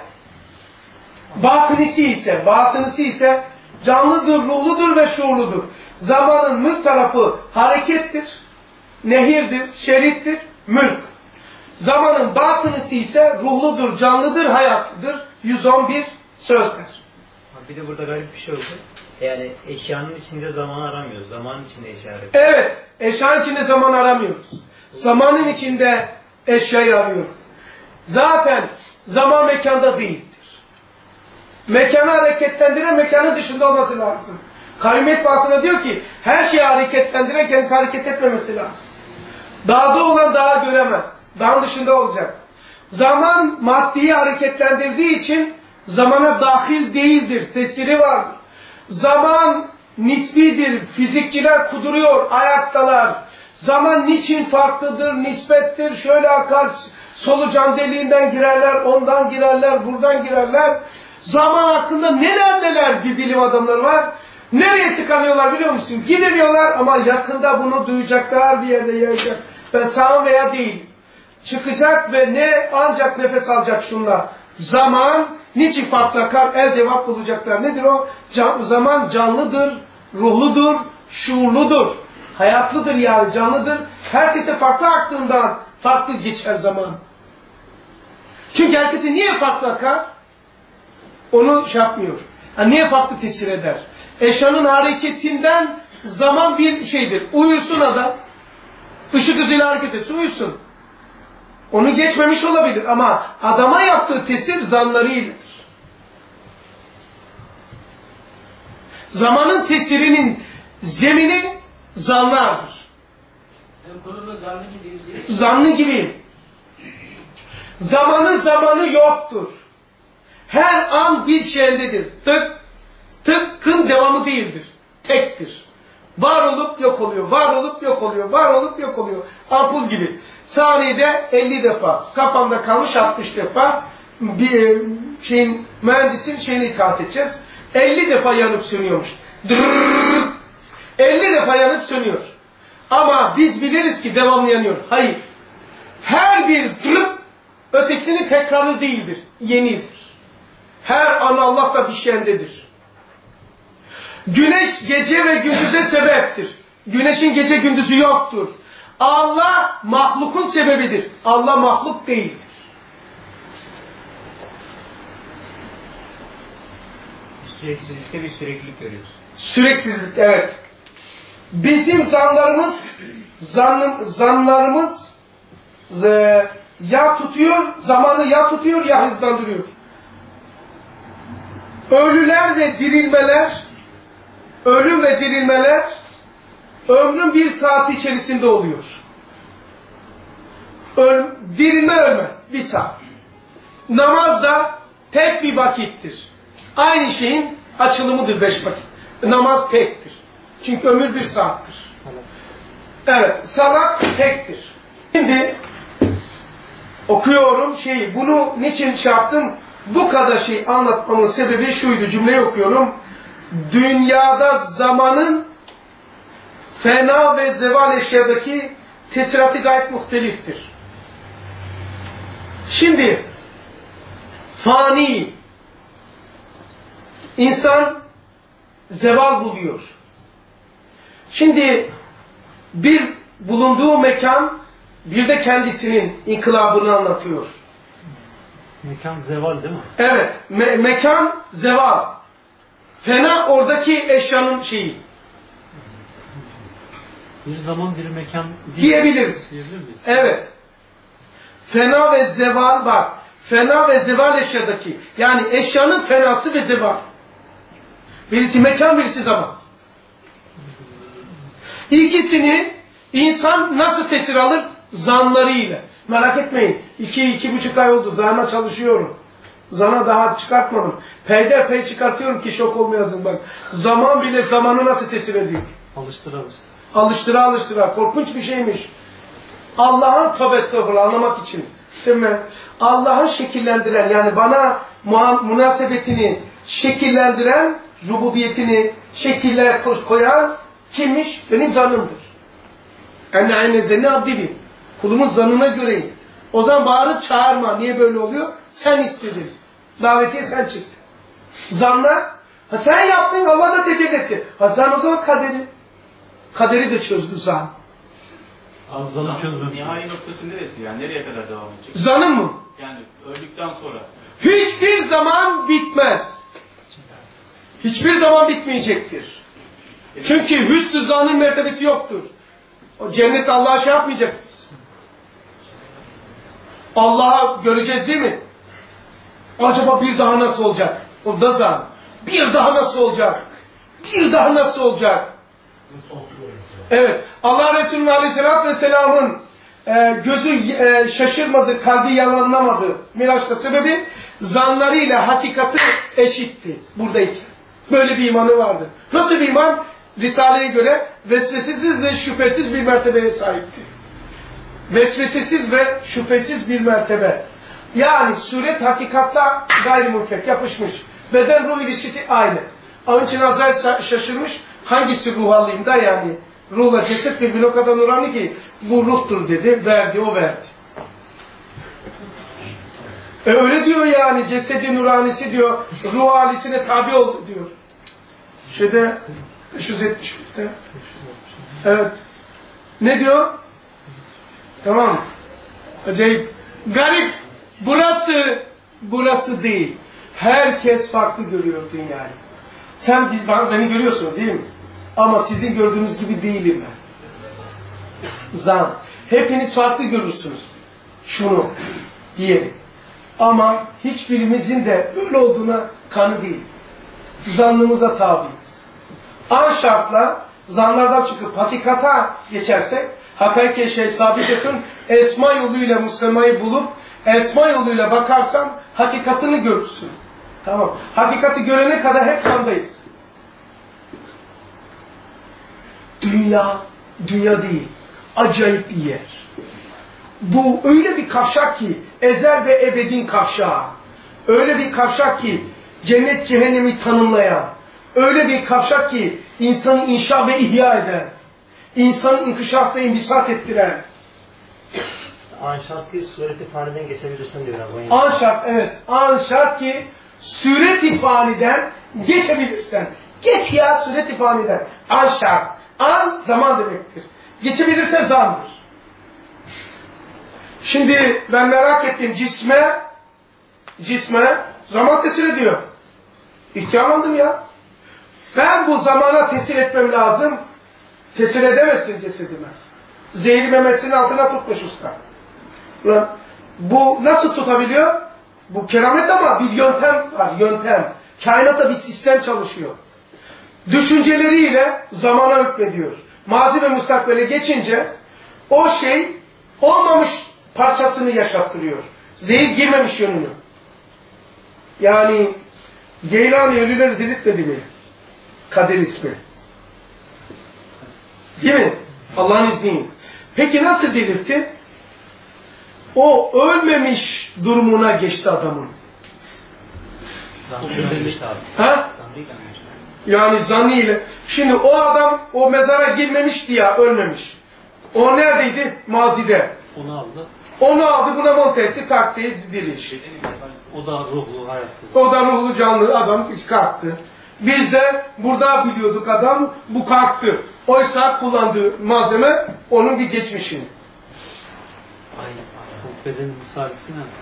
batınisi ise, canlıdır, ruhludur ve şuurludur. Zamanın mülk tarafı harekettir, nehirdir, şerittir, mülk. Zamanın batınisi ise ruhludur, canlıdır, hayatlıdır. 111 sözler. Bir de burada garip bir şey oldu. Yani eşyanın içinde zaman aramıyoruz. Zamanın içinde eşya arıyoruz. Evet, eşyanın içinde zaman aramıyoruz. Zamanın içinde eşyayı arıyoruz. Zaten zaman mekanda değildir. Mekanı hareketlendiren mekanın dışında olması lazım. Kavimiyet bahsinde diyor ki her şeyi hareketlendiren kendisi hareket etmemesi lazım. Dağda olan dağı göremez. Dağın dışında olacak. Zaman maddeyi hareketlendirdiği için zamana dahil değildir. Tesiri vardır. Zaman nisbidir. Fizikçiler kuduruyor. Ayaktalar. Zaman niçin farklıdır? Nispettir. Şöyle akar. Solucan deliğinden girerler. Ondan girerler. Buradan girerler. Zaman hakkında neler bir bilim adamları var. Nereye tıkanıyorlar biliyor musun? Gidemiyorlar ama yakında bunu duyacaklar, bir yerde yayacak. Ben sağım veya değil. Çıkacak ve ancak nefes alacak şunlar. Zaman niçin farklı akar? El cevap bulacaklar. Nedir o? Zaman canlıdır, ruhludur, şuurludur. Hayatlıdır yani, canlıdır. Herkese farklı aktığından farklı geçer zaman. Çünkü herkese niye farklı akar? Onu yapmıyor. Yani niye farklı tesir eder? Eşyanın hareketinden zaman bir şeydir. Uyusun adam. Işık hızıyla hareket etsin, uyusun. Onu geçmemiş olabilir ama adama yaptığı tesir zanlarıyla. Zamanın tesirinin zemini zanlardır. Zanlı gibi. Zamanı yoktur. Her an bir şeyindedir. Tıkkın devamı değildir. Tektir. Var olup yok oluyor, var olup yok oluyor, var olup yok oluyor. Ampul gibi. Saniyede 50 defa. Kafamda kalmış 60 defa. Mühendisin şeyini itaat edeceğiz. 50 defa yanıp sönüyormuş. 50 defa yanıp sönüyor. Ama biz biliriz ki devamlı yanıyor. Hayır. Her bir ötekisinin tekrarı değildir. Yenidir. Her an Allah'ta bir şeyindedir. Güneş gece ve gündüze sebeptir. Güneşin gece gündüzü yoktur. Allah mahlukun sebebidir. Allah mahluk değildir. Süreksizlikte bir süreklilik görüyoruz. Süreksizlik, evet. Bizim zanlarımız ya tutuyor, zamanı ya tutuyor ya hızlandırıyor. Ölüm ve dirilmeler ömrün bir saati içerisinde oluyor. Dirilme ölme bir saat. Namaz da tek bir vakittir. Aynı şeyin açılımıdır 5 vakit. Namaz tektir. Çünkü ömür bir saattir. Evet, salat tektir. Şimdi okuyorum bunu niçin şey yaptım? Bu kadar şey anlatmamın sebebi şuydu, cümleyi okuyorum. Dünyada zamanın fena ve zeval eşyadaki tesiratı gayet muhteliftir. Şimdi fani insan zeval buluyor. Şimdi bir bulunduğu mekan bir de kendisinin inkılabını anlatıyor. Mekan zeval değil mi? Evet. Mekan zeval. Fena oradaki eşyanın şeyi. Bir zaman bir mekan diyebiliriz. Evet. Fena ve zeval bak. Fena ve zeval eşyadaki. Yani eşyanın fenası ve zeval. Birisi mekan, birisi zaman. İkisini insan nasıl tesir alır? Zanlarıyla. Merak etmeyin. 2-2,5 ay oldu. Zana çalışıyorum. Zana daha çıkartmadım. Peyderpey çıkartıyorum ki şok olmayasın bak. Zaman bile zamanı nasıl tesir ediyor? Alıştıra. Alıştıra. Korkunç bir şeymiş. Allah'ın tövbe estağfurullah anlamak için. Değil mi? Allah'ın şekillendiren yani bana münasebetini şekillendiren, rububiyetini şekiller koyan kimmiş? Benim zanımdır. Enne ayne zenni abdibim. Kulumun zanına göreyim. O zaman bağırıp çağırma. Niye böyle oluyor? Sen istedin. Davetiye sen çıktın. Zanlar, sen yaptın Allah da tecelli etti. Sen o zaman kaderi. Kaderi de çözdü zan. Zanı çözmüş. Nihai noktası neresi yani? Nereye kadar devam edecek? Zanın mı? Yani öldükten sonra. Hiçbir zaman bitmez. Hiçbir zaman bitmeyecektir. Çünkü hüsnü zanın mertebesi yoktur. O cennet Allah'a şey yapmayacak. Allah'a göreceğiz değil mi? Acaba bir daha nasıl olacak? O da zan. Bir daha nasıl olacak? Bir daha nasıl olacak? Evet. Allah Resulü Aleyhisselatü Vesselam'ın gözü şaşırmadı, kalbi yalanlamadı. Miraç'ta sebebi zanlarıyla hakikati eşitti buradayken. Böyle bir imanı vardı. Nasıl bir iman? Risale'ye göre vesvesesiz ve şüphesiz bir mertebeye sahipti. Vesvesesiz ve şüphesiz bir mertebe. Yani suret hakikatta gayrimünfek, yapışmış. Beden ruh ilişkisi aynı. Onun için Azrail şaşırmış. Hangisi ruh alayım da yani. Ruhla ceset birbirine o kadar nurani ki bu ruhtur dedi. Verdi, o verdi. Öyle diyor yani cesedi nuranisi diyor. Ruh halisine tabi oldu diyor. 570'te. Evet. Ne diyor? Tamam. Acayip. Garip. Burası değil. Herkes farklı görüyor dünyayı. Sen beni görüyorsun değil mi? Ama sizin gördüğünüz gibi değilim ben. Zan. Hepiniz farklı görürsünüz. Şunu diyelim. Ama hiçbirimizin de öyle olduğuna kanı değil. Zannımıza tabiiz. An şartla zanlardan çıkıp hakikata geçersek hakiki şey sabit etun esma yoluyla Müslüman'ı bulup esma yoluyla bakarsan hakikatini görürsün. Tamam. Hakikati görene kadar hep kandayız. Dünya değil. Acayip bir yer. Bu öyle bir kavşak ki ezel ve ebedin kavşağı. Öyle bir kavşak ki cennet cehennemi tanımlayan. Öyle bir kavşak ki insanı inşa ve ihya eden. İnsanı inkişaf ve imbisat ettiren. An şart ki sureti faniden geçebilirsin diyor. An şart, evet. An şart ki sureti faniden geçebilirsin. Geç ya sureti faniden. An şart. An zaman demektir. Geçebilirsen zandır. Şimdi ben merak ettim cisme zaman tesir ediyor. İhtiyarlandım ya. Ben bu zamana tesir etmem lazım. Tesir edemezsin cesedime. Zehir memesinin altına tutmuş usta. Bu nasıl tutabiliyor? Bu keramet ama bir yöntem var. Yöntem. Kainatta bir sistem çalışıyor. Düşünceleriyle zamana hükmediyor. Mazi ve müstakbele geçince o şey olmamış parçasını yaşattırıyor. Zehir girmemiş yönünü. Yani Geylani ölüleri diriltmedi mi? Kader ismi. Değil mi? Allah'ın izniyle. Peki nasıl diriltti? o ölmemiş durumuna geçti adamın. Ha? Yani zanniyle. Şimdi o adam o mezara girmemişti ya, ölmemiş. O neredeydi? Mazide. Onu aldı. Onu aldı, buna monte etti, kalktı, diriş. O da ruhlu, hayatlı. O da ruhlu canlı adam kalktı. Biz de burada biliyorduk adam bu kalktı. Oysa kullandığı malzeme onun bir geçmişini. Aynen. Bu bedenin misalisi ne?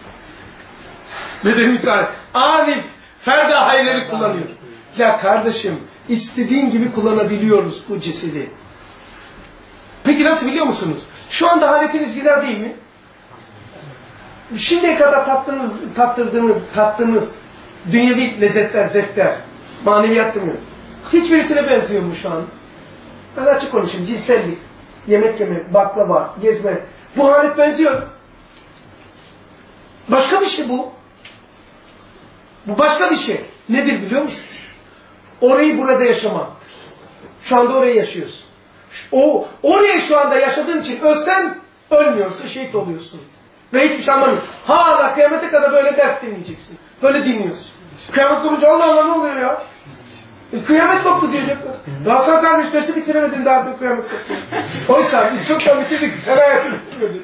Beden misali. Arif ferda hayleri kullanıyor. Ya kardeşim, istediğin gibi kullanabiliyoruz bu cesedi. Peki nasıl biliyor musunuz? Şu anda haletiniz güzel değil mi? Şimdiye kadar tattığınız dünyevi lezzetler, zevkler, maneviyat demiyor. Hiçbirisine benziyor mu şu an? Ben açık konuşayım. Cinsellik, yemek yemek, baklava, gezmek. Bu halet benziyor. Başka bir şey bu. Bu başka bir şey. Nedir biliyor musunuz? Orayı burada yaşamak. Şu anda orayı yaşıyorsun. Orayı şu anda yaşadığın için ölsen ölmüyorsun, şehit oluyorsun. Ve hiçbir şey anlamıyorsun. Hala kıyamete kadar böyle ders dinleyeceksin. Böyle dinliyorsun. Kıyamet kopunca Allah Allah ne oluyor ya? Kıyamet koptu diyecekler. Ya sen kardeş dersi bitiremedin daha bir kıyamet koptu. Oysa biz çoktan bitirdik. Sen hayatını bitirmedin.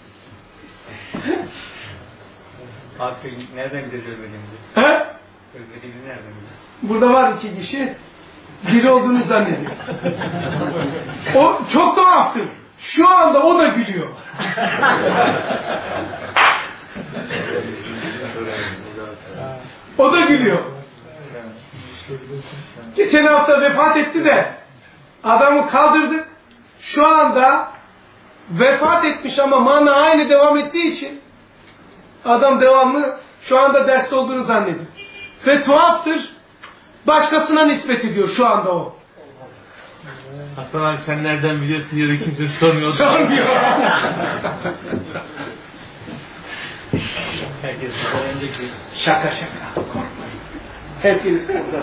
Abi nereden bileceğiz ölmediğimizi? He? Ölmediğimizi nereden bileceğiz? Burada var 2 kişi. Biri olduğunu zannediyor. O çok tuhaftır. Şu anda o da gülüyor. O da gülüyor. Geçen hafta vefat etti de adamı kaldırdık. Şu anda vefat etmiş ama mana aynı devam ettiği için adam devamlı şu anda derste olduğunu zannediyor. Ve tuhaftır, başkasına nispet ediyor şu anda o. Hasan abi sen nereden biliyorsun ya da kimse sormuyor. Sormuyor. Herkes bizden önceki. Şaka korkmayın. Herkes burada.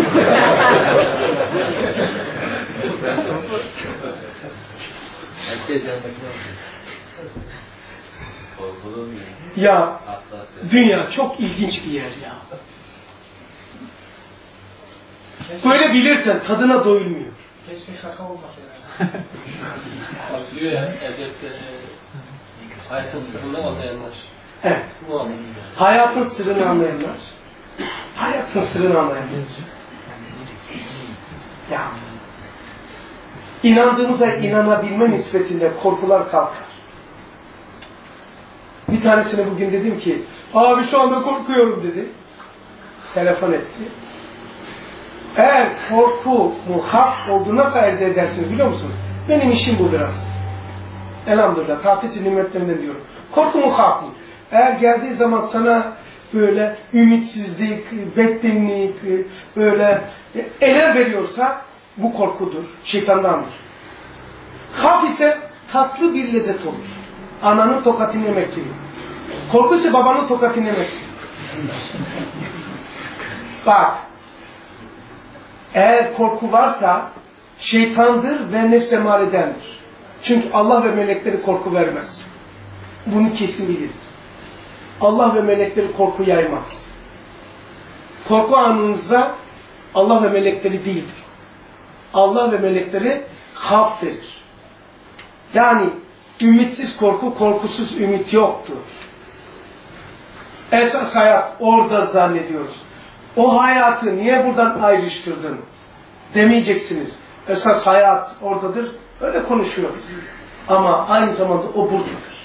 Ya dünya çok ilginç bir yer ya. Böyle bilirsen tadına doyulmuyor. Keşke şaka olmasa yani. Diyor ya, hayatın sırrını anlayanlar. Evet. Bu anlamda. Hayatın sırrını anlayanlar. Hayatın sırrını anlayanlar. Ya. İnandığımıza inanabilme nispetinde korkular kalkar. Bir tanesine bugün dedim ki, abi şu anda korkuyorum dedi. Telefon etti. Eğer korku muhaf olduğu nasıl elde edersiniz biliyor musunuz? Benim işim bu biraz. Elhamdülillah, tatil nimetlerinden diyorum. Korku muhaf mı? Eğer geldiği zaman sana böyle ümitsizlik, beddenlik, böyle ele veriyorsa bu korkudur, şeytandandır. Haf ise tatlı bir lezzet olur. Ananın tokatını yemek gibi. Korku ise babanın tokatını yemek gibi. Bak, eğer korku varsa şeytandır ve nefs emaredendir. Çünkü Allah ve melekleri korku vermez. Bunu kesin bilin. Allah ve melekleri korku yaymaz. Korku anınızda Allah ve melekleri değildir. Allah ve melekleri havf verir. Yani ümitsiz korku, korkusuz ümit yoktur. Esas hayat orada zannediyoruz. O hayatı niye buradan ayrıştırdın demeyeceksiniz. Esas hayat oradadır. Öyle konuşuyor. Ama aynı zamanda o buradadır.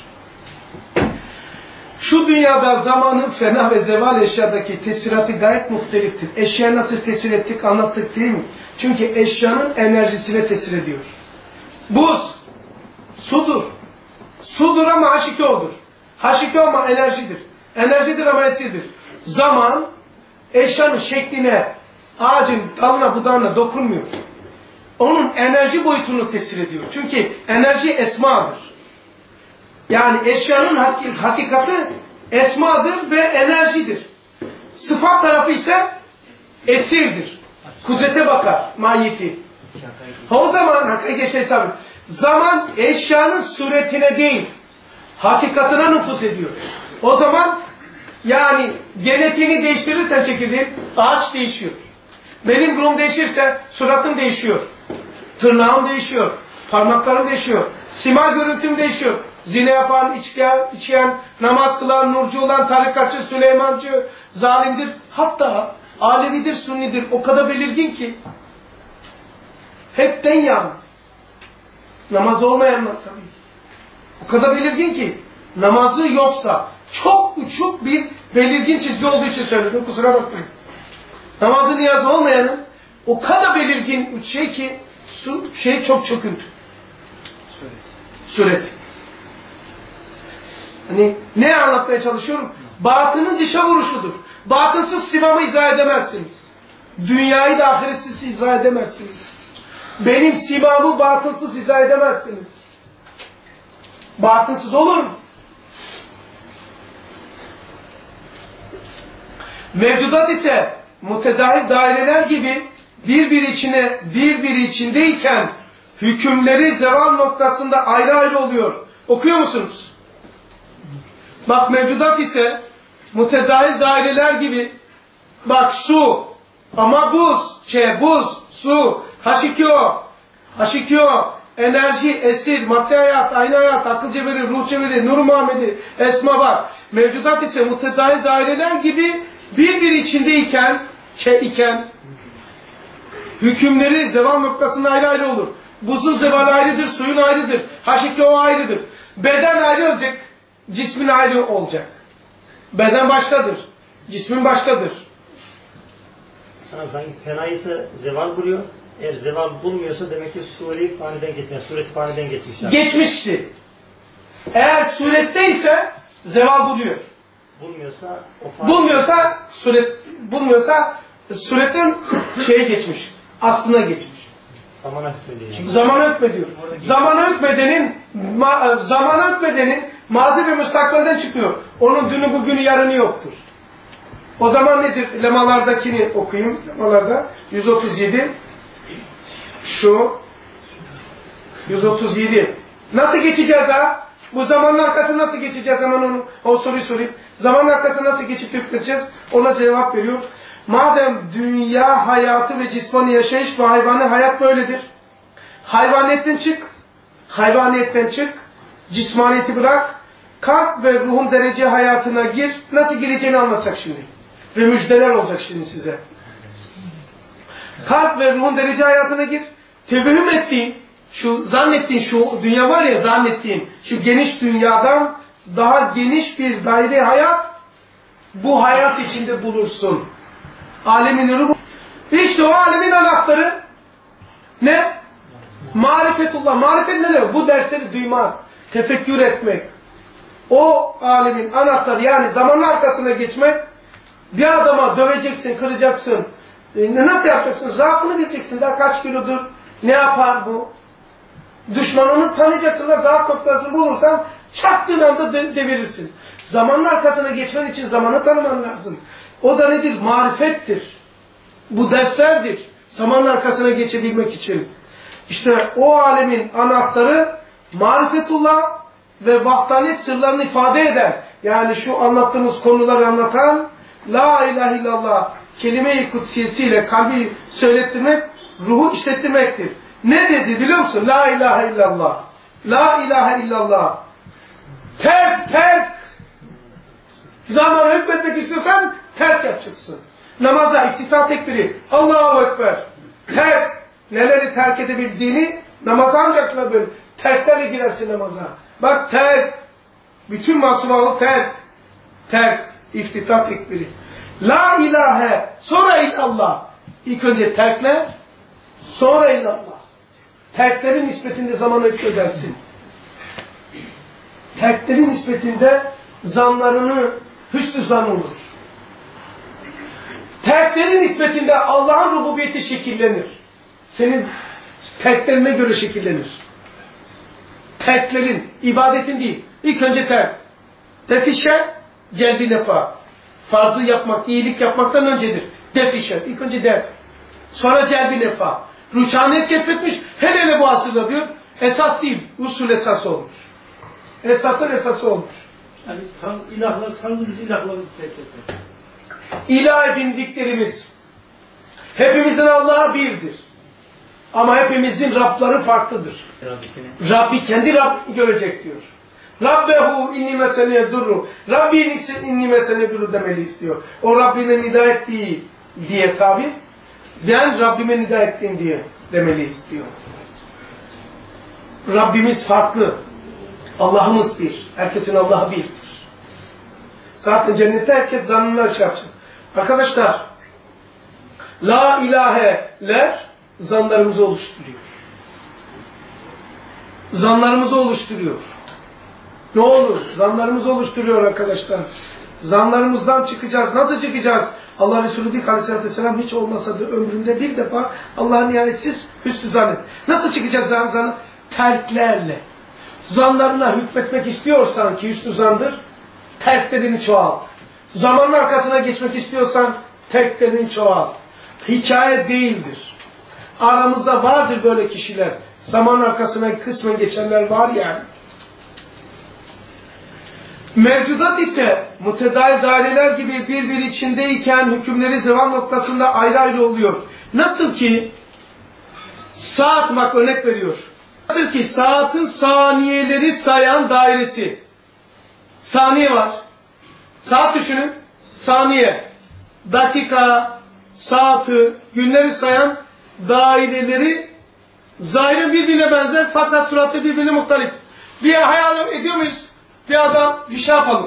Şu dünyada zamanın fena ve zeval eşyadaki tesiratı gayet muhteliftir. Eşya nasıl tesir ettik anlattık değil mi? Çünkü eşyanın enerjisine tesir ediyor. Buz, sudur. Sudur ama H2O'dur. H2O ama enerjidir. Enerjidir ama esirdir. Zaman eşyanın şekline, ağacın dalına budağına dokunmuyor. Onun enerji boyutunu tesir ediyor. Çünkü enerji esmadır. Yani eşyanın hakikati esmadır ve enerjidir. Sıfat tarafı ise esirdir. Kudrete bakar, mahiyeti. O zaman hakiki şey tabi. Zaman eşyanın suretine değil, Hakikatına nüfuz ediyor. O zaman yani genetiğini değiştirirsen çekirdeğin ağaç değişiyor. Benim ruhum değişirse suratım değişiyor. Tırnağım değişiyor. Parmaklarım değişiyor. Sima görüntüm değişiyor. Zine yapan, içen, namaz kılan, nurcu olan, tarikatçı, Süleymancı, zalimdir. Hatta Alevidir, Sunnidir. O kadar belirgin ki. Hepten yan. Namazı olmayanlar tabii. O kadar belirgin ki. Namazı yoksa çok uçuk bir belirgin çizgi olduğu için söyledim. Kusura bakmayın. Namazı niyazı olmayanın o kadar belirgin şey ki çok çöküntü. Suret. Hani ne anlatmaya çalışıyorum? Batının dışa vuruşudur. Batınsız simamı izah edemezsiniz. Dünyayı da ahiretsiz izah edemezsiniz. Benim simamı batınsız izah edemezsiniz. Batınsız olur mu? Mevcudat ise mutedahil daireler gibi birbiri içindeyken hükümleri zeval noktasında ayrı ayrı oluyor. Okuyor musunuz? Bak mevcudat ise mutedahil daireler gibi, bak su ama buz, buz, su, H2O, enerji, esit, madde hayat, aynı hayat, akıl cebiri, ruh cebiri, nur Muhammedi, esma var. Mevcudat ise mutedahil daireler gibi birbiri içindeyken hükümleri zeval noktasında ayrı ayrı olur. Buzun zevali ayrıdır, suyun ayrıdır, H2O ayrıdır. Beden ayrı olacak, cismin ayrı olacak. Beden başkadır, cismin başkadır. Sana sanki fenayı ise zeval buluyor. Eğer zeval bulmuyorsa demek ki sureti faniden geçmişler. Geçmişti. Eğer suretteyse zeval buluyor. Bulmuyorsa suretin geçmiş. Aslına geçmiş. Zamana hükmediyor. Zamana hükmedenin mazi ve müstakbelden çıkıyor. Onun dünü bugünü yarını yoktur. O zaman nedir? Lemalardakini okuyayım. Lemalarda 137. Şu 137. Nasıl geçeceğiz ha? Bu zamanın arkasını nasıl geçeceğiz? Hemen o soruyu sorayım. Zamanın arkasını nasıl geçip hükmedeceğiz? Ona cevap veriyor. Madem dünya hayatı ve cismani yaşayış ve hayvani hayat böyledir. Hayvaniyetten çık. Cismaniyeti bırak. Kalp ve ruhun derece hayatına gir. Nasıl gireceğini anlatacak şimdi. Ve müjdeler olacak şimdi size. Kalp ve ruhun derece hayatına gir. Tevehüm ettiğin, zannettiğin şu dünya var ya, zannettiğin şu geniş dünyadan daha geniş bir daire hayat, bu hayat içinde bulursun. Alemin ruhu. İşte o alemin anahtarı ne? Marifetullah. Marifet ne demek? Bu dersleri duymak, tefekkür etmek. O alemin anahtarı, yani zamanın arkasına geçmek. Bir adama döveceksin, kıracaksın. Nasıl yapacaksın? Zaafını bileceksin. Daha kaç kilodur? Ne yapar bu? Düşmanını tanıyacaksın da zaaf noktasını bulursan çaktığın anda devirirsin. Zamanın arkasına geçmen için zamanı tanıman lazım. O da nedir? Marifettir. Bu derslerdir. Zamanın arkasına geçebilmek için. İşte o alemin anahtarı marifetullah ve vahdaniyet sırlarını ifade eden, yani şu anlattığımız konuları anlatan La ilahe illallah kelime-i kutsiyesiyle kalbi söylettirmek, ruhu işlettirmektir. Ne dedi biliyor musun? La ilahe illallah. La ilahe illallah. Terk. Zamana hükmetmek istiyorsan terk yapacaksın. Namaza iftitah tekbiri. Allahu Ekber. Terk. Neleri terk edebildiğini namaza ancak böyle terklerle girersin namaza. Bak terk. Bütün masumağlık terk. Terk. İftitah tekbiri. La ilahe. Sonra illallah. İlk önce terkle. Sonra illallah. Terklerin nispetinde zamana hükmedersin. Terklerin nispetinde zanlarını hüsnü zan olur. Terklerin nispetinde Allah'ın rububiyeti şekillenir. Senin terklerine göre şekillenir. Terklerin, ibadetin değil. İlk önce terk. Defişe, celbi nefa. Farzı yapmak, iyilik yapmaktan öncedir. Defişe, ilk önce der. Sonra celbi nefa. Ruçhaniyet kesbetmiş, hele bu asırda diyor, esas değil, usul esas olmuş. Esasın esası olmuş. Yani tanıdığımız ilahları terk etmek. İlah edindiklerimiz hepimizin Allah'a birdir. Ama hepimizin Rabları farklıdır. Rabbi kendi Rabbini görecek diyor. Rabbehu inni mesene durru. Rabbi inni mesene durru demeli istiyor. O Rabbine nida ettiği diye tabi. Ben Rabbime nida ettim diye demeli istiyor. Rabbimiz farklı. Allah'ımız bir. Herkesin Allah'ı birdir. Zaten cennette herkes zannını açarsın. Arkadaşlar, la ilaheler zanlarımızı oluşturuyor. Zanlarımızı oluşturuyor. Ne olur? Zanlarımızı oluşturuyor arkadaşlar. Zanlarımızdan çıkacağız. Nasıl çıkacağız? Allah Resulü diyor Aleyhisselatü Vesselam hiç olmasa da ömründe bir defa Allah'a nihayetsiz hüsnü zannet. Nasıl çıkacağız zanı? Terklerle. Zanlarına hükmetmek istiyorsan ki hüsnü zandır, terklerini çoğalt. Zamanın arkasına geçmek istiyorsan terklerini çoğalt. Hikaye değildir. Aramızda vardır böyle kişiler. Zaman arkasına kısmen geçenler var yani. Mevcudat ise mütedai daireler gibi birbiri içindeyken hükümleri zeval noktasında ayrı ayrı oluyor. Nasıl ki saat, bak örnek veriyor. Nasıl ki saatin saniyeleri sayan dairesi. Saniye var. Saat düşünün. Saniye. Dakika, saati, günleri sayan daireleri zahiren birbirine benzer fakat suratı birbirine muhtelif. Bir hayal ediyor muyuz? Bir adam bir şey yapalım.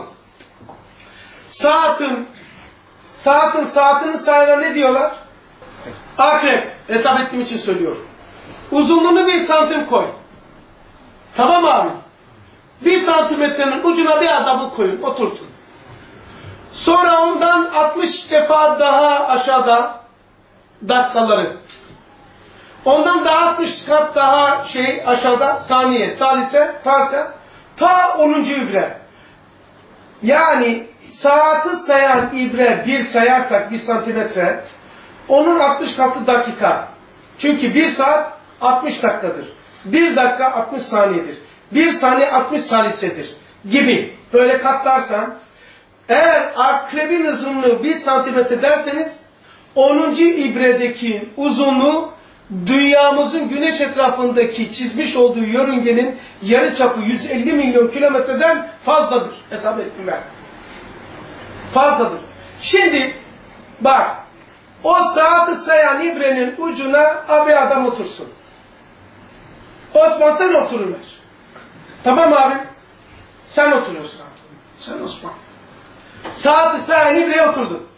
Saatini sayana ne diyorlar? Akrep. Hesap ettiğim için söylüyorum. Uzunluğunu 1 santim koy. Tamam abi. 1 santimetrenin ucuna bir adamı koyun. Oturtun. Sonra ondan 60 defa daha aşağıda dakikaları. Ondan daha 60 kat daha aşağıda saniye, salise, farse, ta 10. ibre. Yani saati sayan ibre 1 sayarsak 1 santimetre, onun 60 katı dakika. Çünkü 1 saat 60 dakikadır. 1 dakika 60 saniyedir. 1 saniye 60 salisedir gibi. Böyle katlarsan, eğer akrebin uzunluğu 1 santimetre derseniz 10. ibredeki uzunluğu dünyamızın güneş etrafındaki çizmiş olduğu yörüngenin yarıçapı 150 milyon kilometreden fazladır. Hesap ettim ben. Fazladır. Şimdi bak, o saati sayan ibrenin ucuna abi adam otursun. Osman sen oturuver. Tamam abi. Sen oturuyorsun abi. Sen Osman. Saati sayan ibreye oturdun.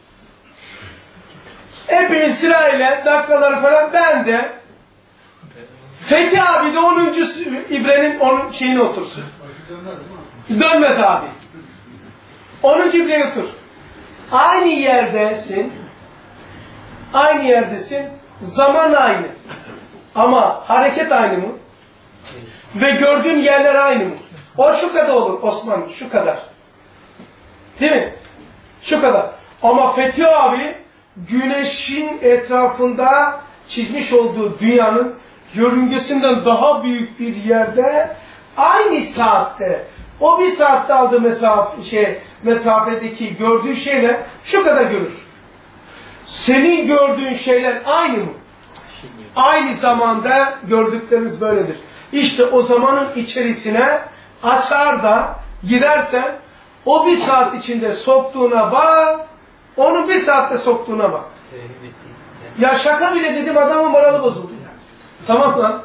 Hepimiz sırayla dakikaları falan, ben de Fethi abi de 10. ibrenin 10 şeyine otursun. Dönmedi abi. 10. ibreye otur. Aynı yerdesin. Aynı yerdesin. Zaman aynı. Ama hareket aynı mı? Ve gördüğün yerler aynı mı? O şu kadar olur Osman, şu kadar. Değil mi? Şu kadar. Ama Fethi abi güneşin etrafında çizmiş olduğu dünyanın yörüngesinden daha büyük bir yerde aynı saatte, o 1 saatte aldığı mesafedeki gördüğü şeyler şu kadar görür. Senin gördüğün şeyler aynı mı? Aynı zamanda gördükleriniz böyledir. İşte o zamanın içerisine açar da girersen o 1 saat içinde soktuğuna bak, onu 1 saatte soktuğuna bak. Ya şaka bile dedim, adamın moralı bozuldu yani. Tamam lan.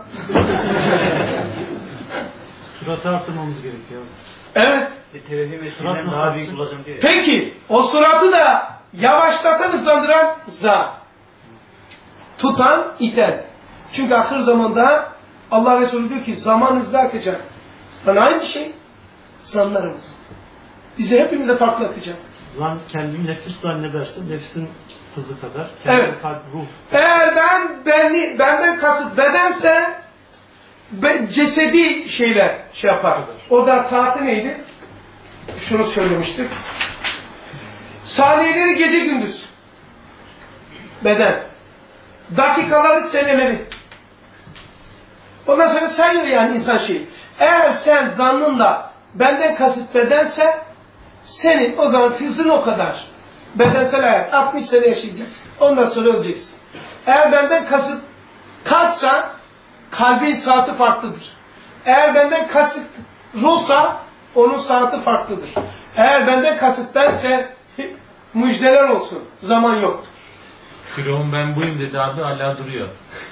Suratı artırmamız gerekiyor. Evet. Televizyon etkisinden daha büyük bulacağım diyor. Peki o suratı da yavaşlatan, hızlandıran zat. Tutan, iten. Çünkü ahir zamanda Allah Resulü diyor ki zaman hızlı akacak. Yani aynı şey zanlarımız. Bizi hepimize farklı akacak. Lan kendini nefis zannederse nefsin hızı kadar. Evet. Ruh. Eğer benden kasıt bedense cesedi şeyler yapar. O da saati neydi? Şunu söylemiştik. Saniyeleri gece gündüz. Beden. Dakikaları seneleri. Ondan sonra sayıyor yani insan şeyi. Eğer sen zannınla benden kasıt bedense senin o zaman hızın o kadar. Bedensel hayat 60 sene yaşayacaksın. Ondan sonra öleceksin. Eğer benden kasıt kalpsa kalbin saati farklıdır. Eğer benden kasıt ruhsa onun saati farklıdır. Eğer benden kasıt bense müjdeler olsun. Zaman yoktur. Firavun ben buyum dedi abi, hala duruyor.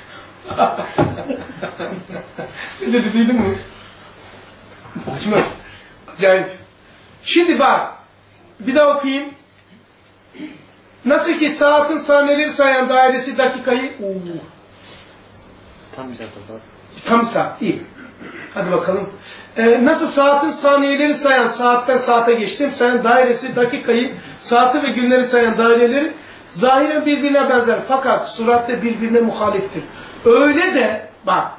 Dedi duydun mu? Şimdi, acayip. Şimdi bak, bir daha okuyayım. Nasıl ki saatin saniyeleri sayan dairesi dakikayı... Tam güzel oldu. Tam saat, iyi. Hadi bakalım. Nasıl saatin saniyeleri sayan, saatten saate geçtim, sayan dairesi dakikayı, saati ve günleri sayan daireleri zahiren birbirine benzer fakat suratte birbirine muhaliftir. Öyle de bak,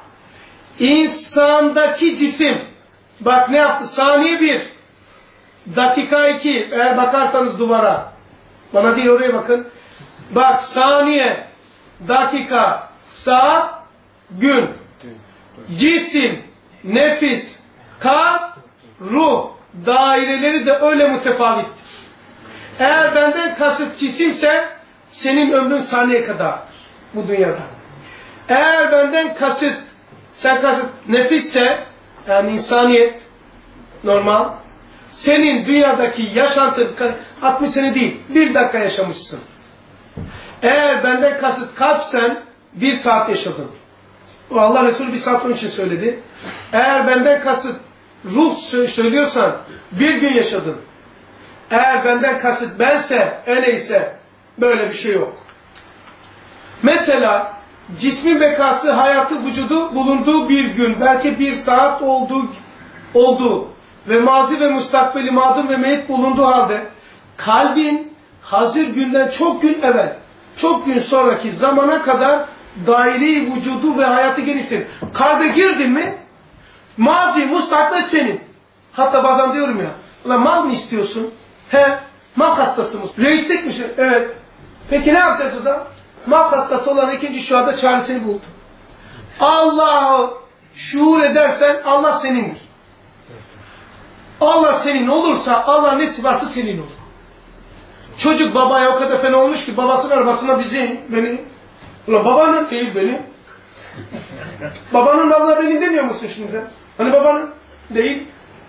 insandaki cisim, bak ne yaptı? Saniye 1, dakika 2, eğer bakarsanız duvara, bana değil oraya bakın. Bak saniye, dakika, saat, gün, cisim, nefis, kalp, ruh daireleri de öyle mütefavittir. Eğer benden kasıt cisimse senin ömrün saniye kadar bu dünyada. Eğer benden kasıt, sen kasıt nefisse, yani insaniyet, normal, senin dünyadaki yaşantın 60 sene değil, 1 dakika yaşamışsın. Eğer benden kasıt kalpsen 1 saat yaşadın. O Allah Resulü 1 saat onun için söyledi. Eğer benden kasıt ruh söylüyorsan 1 gün yaşadın. Eğer benden kasıt bense, öyleyse böyle bir şey yok. Mesela cismin bekası, hayatı, vücudu bulunduğu bir gün, belki 1 saat olduğu ve mazi ve müstakbeli madum ve meyit bulunduğu halde kalbin hazır günden çok gün evvel, çok gün sonraki zamana kadar daire-i vücudu ve hayatı geniştir. Kalbe girdin mi mazi, müstakbel senin. Hatta bazen diyorum ya, ulan mal mı istiyorsun? He, mal hastası mısın? Reislik misin? Evet. Peki ne yapacağız o zaman? Mal hastası olan ikinci şu anda çaresini buldu. Allah'ı şuur edersen Allah senindir. Allah senin olursa Allah nesi varsa senin olur. Çocuk babaya o kadar fena olmuş ki babasının arabasına benim. Ulan babanın değil benim. Babanın vallahi benim demiyor musun şimdi? Hani babanın değil.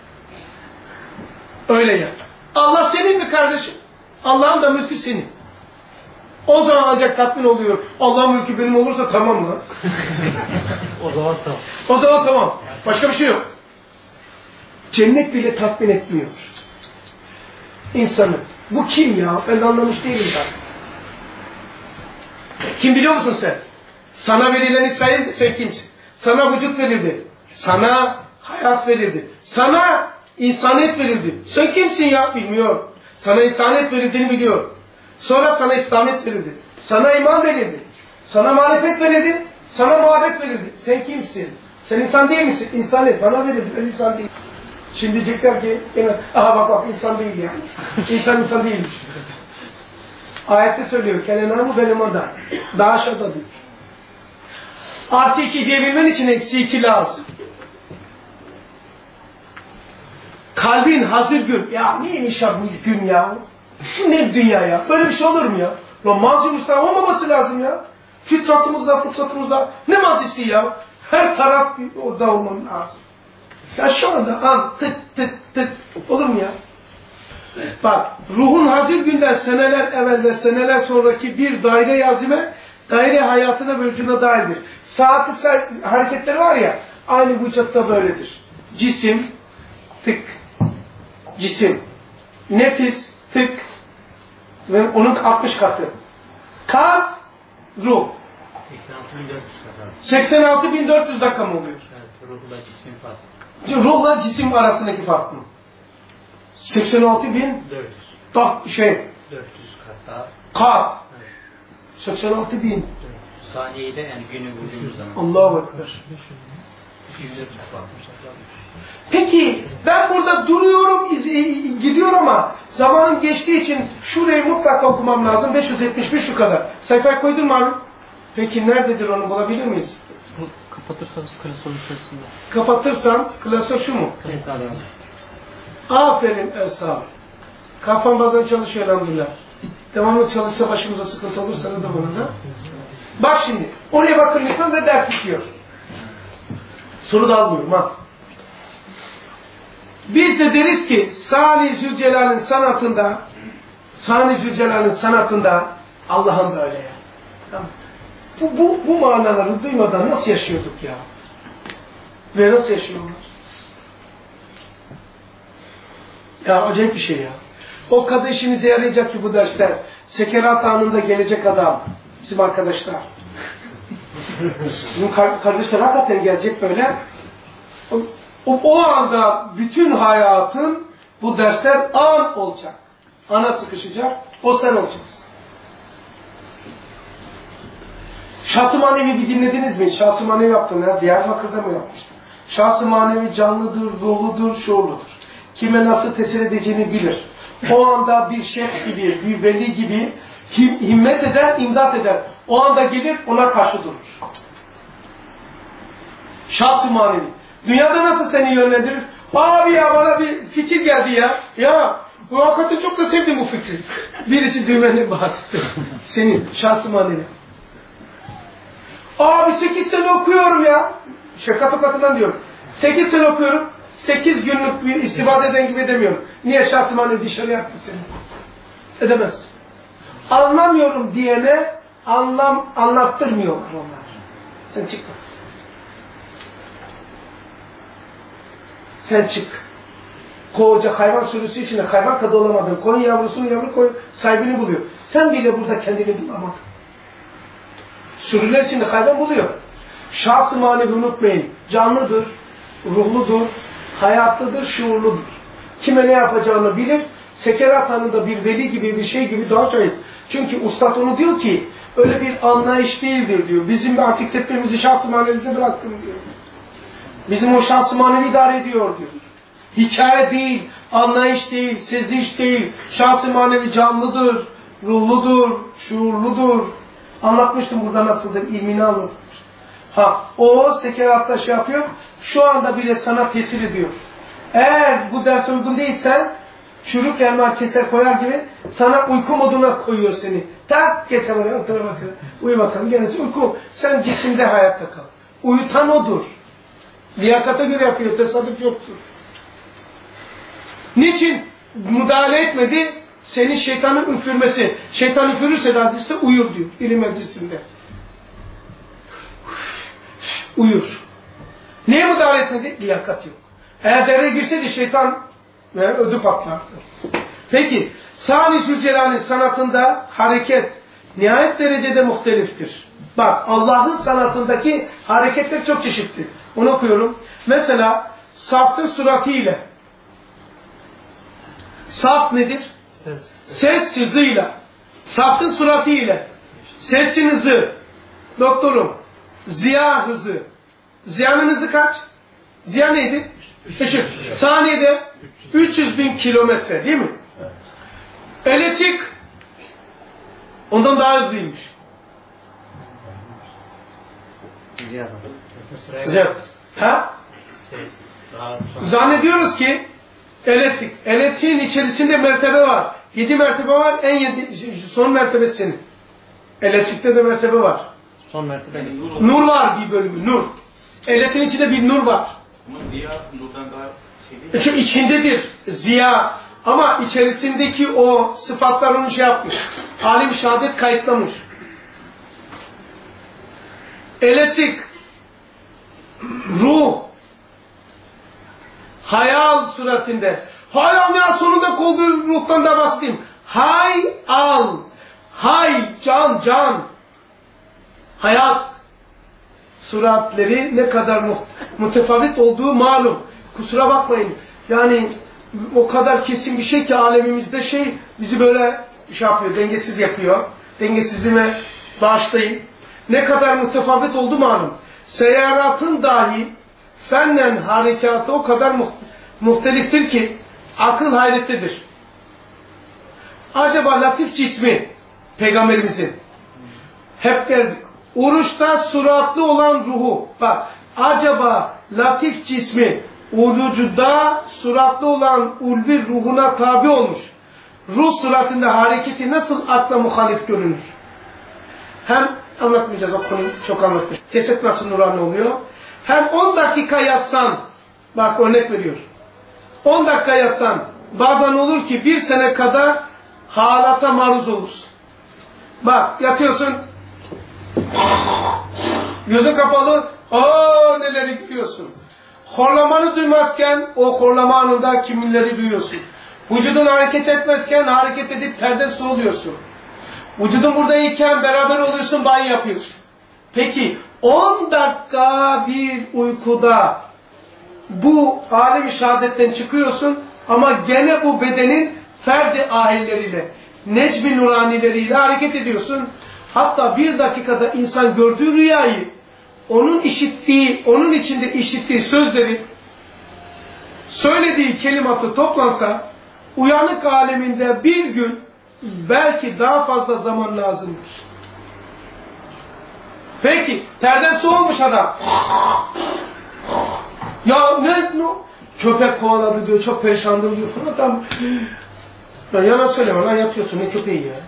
Öyle ya. Allah senin mi kardeşim? Allah'ın da mülkü senin. O zaman ancak tatmin oluyor. Allah'ın mülkü benim olursa tamam mı? O zaman tamam. O zaman tamam. Başka bir şey yok. Cennet bile tatmin etmiyor insanı. Bu kim ya? Ben de anlamış değilim ben. Kim biliyor musun sen? Sana verileni sen kimsin? Sana vücut verildi. Sana hayat verildi. Sana insaniyet verildi. Sen kimsin ya? Bilmiyor. Sana insaniyet verildiğini biliyor. Sonra sana İslamiyet verildi. Sana iman verildi. Sana marifet verildi. Sana muhabbet verildi. Sen kimsin? Sen insan değil misin? İnsaniyet bana verildi. Ben insan değilim. Şimdi diyecekler ki, aha bak insan değil yani. İnsan değilmiş. Ayette söylüyor, kelenamı benim adam. Daha aşağıda diyor. Artı 2 diyebilmen için eksi 2 lazım. Kalbin hazır gün. Ya neymiş ya bu gün ya? Bu ne dünya ya? Böyle bir şey olur mu ya? Lan mazi müstahak olmaması lazım ya. Fıtratımızda, fıtratımızda. Ne mazisi ya? Her taraf orada olmam lazım. Ya şu anda an tık tık tık olur mu ya? Bak ruhun hazır günden seneler evvel ve seneler sonraki bir daire yazime daire hayatına ve vücuduna dahildir. Saati hareketleri var ya aynı vücutta böyledir. Cisim tık cisim nefis tık ve onun 60 katı. Kalp ruh 86.400 dakika mı oluyor? Evet, ruhla cismin farkı. Ruhla cisim arasındaki fark mı? 86.000 bak 400 kat daha. kat. Evet. 86.000. Saniyede yani günü vurduğumuz zaman. Allahu Ekber. Peki ben burada duruyorum, gidiyorum ama zamanım geçtiği için şurayı mutlaka okumam lazım. 571 şu kadar. Sayfaya koydun mu abi? Peki nerededir onu bulabilir miyiz? Kapatırsanız klasörün içerisinde. Kapatırsam klasör şu mu? Aferin Ersan. Kafam bazen çalışıyor elhamdülillah. Devamlı çalışsa başımıza sıkıntı olursa da bunu da. Bak şimdi. Oraya bakın lütfen ve ders bitiyor. Soru da almıyorum ha. Biz de deriz ki Sani Zülcelal'in sanatında Allah'ın böyle ya. Tamam. Bu manaları duymadan nasıl yaşıyorduk ya? Ve nasıl yaşıyorlar? Ya acayip bir şey ya. O kadar işinize yarayacak ki bu dersler. Sekerat anında gelecek adam. Bizim arkadaşlar. Bizim kardeşler hakikaten gelecek böyle. O anda bütün hayatın bu dersler an olacak. Ana sıkışacak. O sen olacaksın. Şahs-ı Manevi bir dinlediniz mi? Şahs-ı Manevi yaptım ya. Diyarbakır'da mı yapmıştım? Şahs-ı Manevi canlıdır, ruhludur, şuurludur. Kime nasıl tesir edeceğini bilir. O anda bir şeyh gibi, bir veli gibi himmet eder, imdat eder. O anda gelir, ona karşı durur. Şahs-ı Manevi. Dünyada nasıl seni yönlendirir? Abi ya bana bir fikir geldi ya. Ya bu hakikaten çok da sevdim bu fikri. Birisi düğmeni bastı. Senin şahs-ı manevi. Abi 8 sene okuyorum ya. Şefkat Tokatı'ndan diyorum. 8 sene okuyorum. 8 günlük bir istifade eden gibi edemiyorum. Niye şahs-ı manevi dışarıya attı seni? Edemezsin. Anlamıyorum diyene anlattırmıyorlar onlar. Sen çıkma. Sen çık. Koca hayvan sürüsü içinde hayvan kadı olamadın. Koyun yavrusunu yavru koyun sahibini buluyor. Sen bile burada kendini bulamadın. Sürüler içinde hayvan buluyor. Şahs-ı manevi unutmayın. Canlıdır, ruhludur, hayatlıdır, şuurludur. Kime ne yapacağını bilir. Sekerat anında bir veli gibi bir şey gibi daha şahit. Çünkü ustad onu diyor ki öyle bir anlayış değildir diyor. Bizim artık tepemizi şahs-ı manevimize bıraktım diyor. Bizim o şahs-ı manevi idare ediyor diyor. Hikaye değil, anlayış değil, sezgiş değil. Şahs-ı manevi canlıdır, ruhludur, şuurludur. Anlatmıştım burada nasıldır, ilmini anlatmış. O sekeratta şey yapıyor, şu anda bile sana tesir ediyor. Eğer bu derse uygun değilsen, çürük elma keser koyar gibi sana uyku moduna koyuyor seni. Tak geç oraya, otur bakalım, uyu bakalım, gerisi uyku. Sen cisimde hayatta kal. Uyutan odur. Liyakata göre yapıyor, tesadüf yoktur. Niçin müdahale etmedi? Senin şeytanın üfürmesi. Şeytan üfürürse de hadiste uyur diyor. İlim meclisinde. Uyur. Neye müdahale etmedi? Liyakat yok. Eğer devreye girseydi şeytan ödü patlardı. Peki, Sani Zülcelal'in sanatında hareket nihayet derecede muhteliftir. Bak, Allah'ın sanatındaki hareketler çok çeşitli. Onu okuyorum. Mesela, saftın suratiyle. Saft nedir? Ses hızıyla. Saftın suratiyle. Sesin hızı. Doktorum. Ziya hızı. Ziyanın hızı kaç? Ziya neydi? Işık. Saniyede 300.000 kilometre değil mi? Elektrik ondan daha hızlıymış. Ziya. Ha? Zannediyoruz ki elektriğin içerisinde mertebe var. 7 mertebe var. Son mertebesi senin. Elektrikte de mertebe var. Son mertebe. Nur var bir bölümü. Nur. Elektriğin içinde bir nur var. Ama ziya nurdan daha şey değil mi? İçindedir. Ziya. Ama içerisindeki o sıfatlar onu şey yapmış. Alim şehadet kayıtlamış. Elektrik, ruh, hayal suretinde. Hayal ya sonunda kolduğu ruhtan da bahsedeyim. Hayal. Hay, can. Hayat suratleri ne kadar mütefavit olduğu malum. Kusura bakmayın. Yani o kadar kesin bir şey ki alemimizde bizi böyle şey yapıyor, dengesiz yapıyor. Dengesizliğime bağışlayın. Ne kadar mütefavit oldu malum. Seyaratın dahi fennen harekatı o kadar muhteliftir ki akıl hayrettedir. Acaba latif cismi Peygamberimizin hep derdik. Oruçta suratlı olan ruhu. Bak acaba latif cismi Ulucuda suratlı olan ulvi ruhuna tabi olmuş. Ruh suratında hareketi nasıl akla muhalif görünür? Hem anlatmayacağız, o konuyu çok anlatmış. Ceset nasıl nurani oluyor? Hem 10 dakika yatsan, bak örnek veriyor. 10 dakika yatsan, bazen olur ki 1 sene kadar halata maruz olursun. Bak yatıyorsun, gözün kapalı, neleri görüyorsun. Horlamanı duymazken o horlama anında kiminleri duyuyorsun. Vücudun hareket etmezken hareket edip terden su oluyorsun. Vücudun buradayken beraber oluyorsun, banyo yapıyorsun. Peki 10 dakika bir uykuda bu alem-i şehadetten çıkıyorsun ama gene bu bedenin ferdi ahelleriyle, necmi nuranileriyle hareket ediyorsun. Hatta 1 dakikada insan gördüğü rüyayı, onun işittiği, onun içinde işittiği sözleri, söylediği kelimatı toplansa, uyanık aleminde 1 gün, belki daha fazla zaman lazımdır. Peki, terden su olmuş adam. Ya ne? Köpek kovaladı diyor, çok perişandım diyor falan. Tam, ya yalan söyleme lan, yatıyorsun, ne köpeği ya.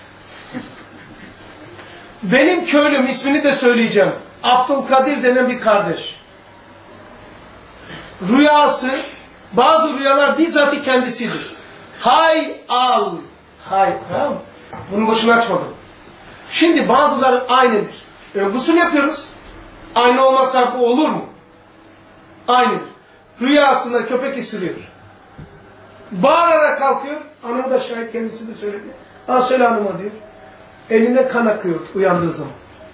Benim köylüm, ismini de söyleyeceğim. Abdülkadir denen bir kardeş. Rüyası, bazı rüyalar bizzat kendisidir. Hay al. Hay, tamam mı? Bunu boşuna açmadım. Şimdi bazıları aynıdır. Gusül yapıyoruz. Aynı olmazsa bu olur mu? Aynıdır. Rüyasında köpek ısırıyor. Bağırarak kalkıyor. Hanım da şahit, kendisi de söyledi. Söyle hanıma diyor. Elinde kan akıyor uyandığı zaman.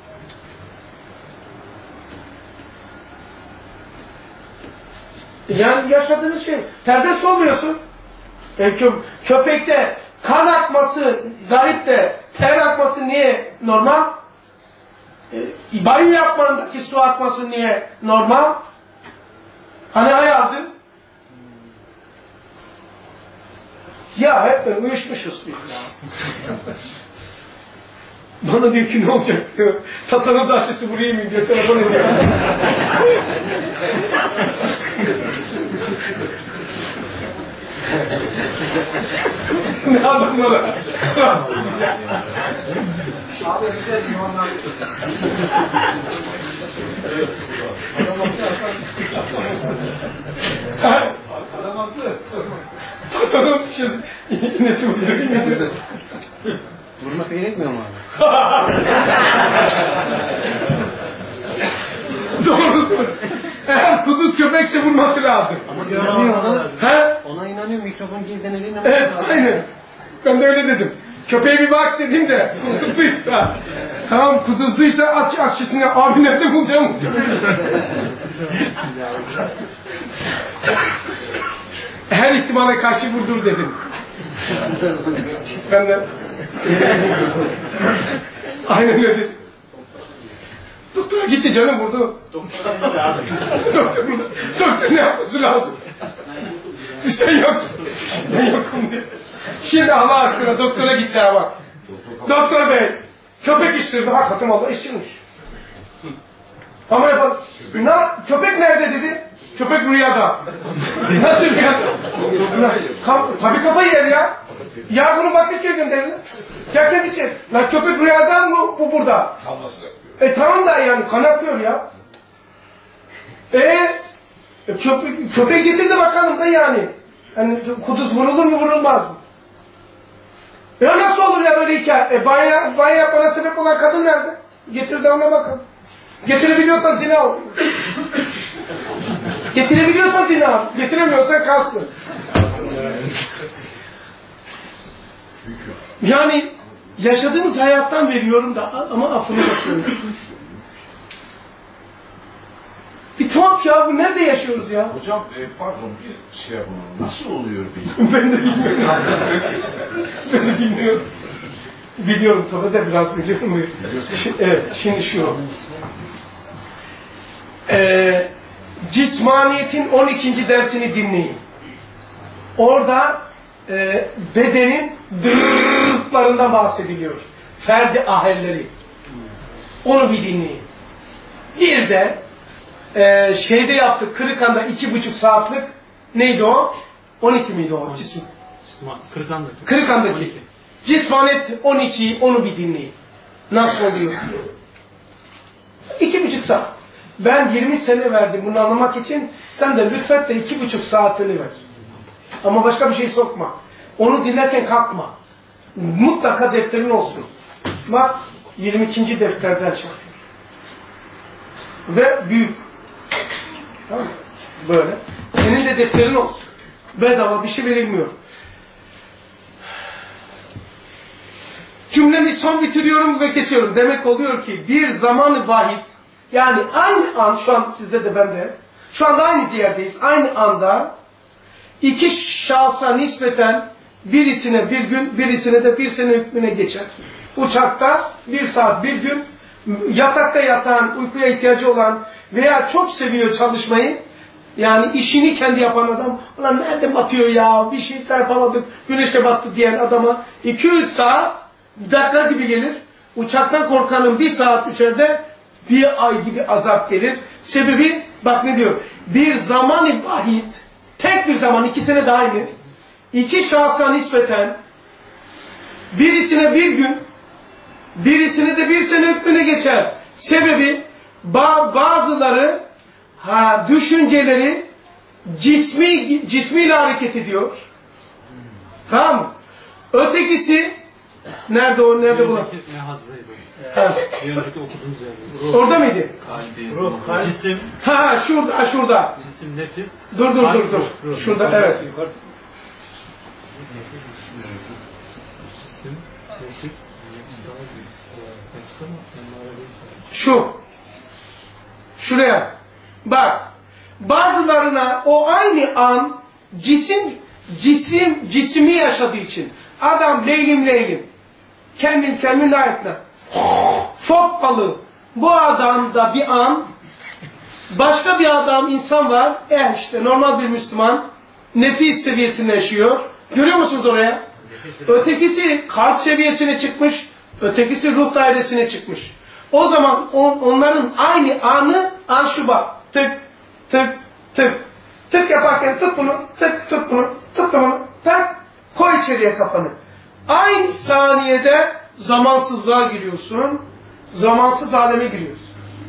Yani yaşadığınız şey. Terden su oluyorsun. Köpekte kan akması garip de ter akması niye normal? Banyo yapmandaki su akması niye normal? Hani hayatım? Ya hepten uyuşmuşuz biz ya. Bana diyor ki ne olacak diyor. Tatanoz aşısı vurayım mı diyor. Telefon ediyor. Ne adamlara? Abi güzel divanlar. Adam haklı. Tatanoz için iğnesi vuruyor. Vurması gerekmiyor mu abi? Doğrudur. Eğer kuduz köpekse vurması lazım. Ama inanıyor ona. He? Ona inanıyor, mikrofon kilitlenediğine. Evet, aynen. Ben de öyle dedim. Köpeğe bir bak dedim de, kuduzluysa. Tamam, kuduzluysa aç aşçısını, abi nerede bulacağım? Her ihtimale karşı vurdur dedim. Ben de aynen öyle dedim. Doktora gitti canım, vurdu. Doktor burada. Doktor ne yapması lazım? Sen yoksun. Ben yokum diye. Şimdi Allah aşkına doktora gideceğim bak. Doktor bey, köpek ısırdı. Hakikaten Allah ısırmış. Ama yapalım. Köpek nerede dedi? Köpek rüyada. Nasıl rüyada? Tabii kafayı yer ya. Ya bunu Bakırköy gönderin. Ya kendisi. Lan köpek rüyadan mı bu burada? Tamam da yani kan akıyor ya. Köpek getirdi bakalım da yani. Yani kuduz vurulur mu vurulmaz mı? Ya nasıl olur ya böyle hikaye? Banyo yapmana sebep olan kadın nerede? Getir de ona bakalım. Getirebiliyorsan zina ol. Getirebiliyorsan zina ol. Getiremiyorsan kalsın. Yani yaşadığımız hayattan veriyorum da ama affını bakıyorum. Bir tuhaf ya, bu nerede yaşıyoruz ya? Hocam pardon bir şey yapalım. Nasıl oluyor Ben de bilmiyorum. Ben de bilmiyorum. Biliyorum tabii de biraz biliyorum. Evet, şimdi şu. Cismaniyetin 12. dersini dinleyin. Orada bedenin dırırtlarından bahsediliyor. Ferdi ahelleri. Onu bir dinleyin. Bir de şeyde yaptık, Kırıkhan'da 2,5 saatlik, neydi o? 12 miydi o? Cism. Kırıkhan'daki. Cismanet 12, onu bir dinleyin. Nasıl oluyor? 2,5 saat. Ben 20 sene verdim bunu anlamak için. Sen de lütfen de 2,5 saatini ver. Ama başka bir şey sokma. Onu dinlerken kalkma. Mutlaka defterin olsun. Bak 22. defterden çarpıyor. Ve büyük. Tamam mı? Böyle. Senin de defterin olsun. Bedava bir şey verilmiyor. Cümlemi son bitiriyorum ve kesiyorum. Demek oluyor ki bir zaman-ı vahid, yani aynı an, şu an sizde de bende, şu anda aynı yerdeyiz. Aynı anda iki şahsa nispeten birisine bir gün, birisine de bir sene hükmüne geçer. Uçakta 1 saat, 1 gün, yatakta yatan, uykuya ihtiyacı olan veya çok seviyor çalışmayı, yani işini kendi yapan adam, ulan nerede batıyor ya, bir şeyler yapamadık, güneşte battı diyen adama 2-3 saat dakika gibi gelir. Uçaktan korkanın 1 saat içeride 1 ay gibi azap gelir. Sebebi, bak ne diyor, bir zaman-ı vahid, tek bir zaman, ikisine de aynı, iki şahsa nispeten birisine 1 gün, birisine de 1 sene hükmüne geçer. Sebebi, bazıları düşünceleri cismiyle hareket ediyor. Tamam mı? Ötekisi nerede o? Nerede bu? Orada mıydı? Ruh, cisim. Şurada. Cisim, nefis. Dur. Şurada, evet. Cisim, nefis. Şuraya. Bak. Bazılarına o aynı an cismi yaşadığı için adam leylim kendim layıkla fok balığı, bu adamda bir an başka bir adam, insan var, işte normal bir Müslüman nefis seviyesinde yaşıyor, görüyor musunuz oraya? Ötekisi kalp seviyesine çıkmış, ötekisi ruh dairesine çıkmış. O zaman onların aynı anı, an şu bak, tık yaparken tut bunu, tut bunu, tak, koy içeriye kafanı. Aynı saniyede zamansızlığa giriyorsun, zamansız aleme giriyorsun.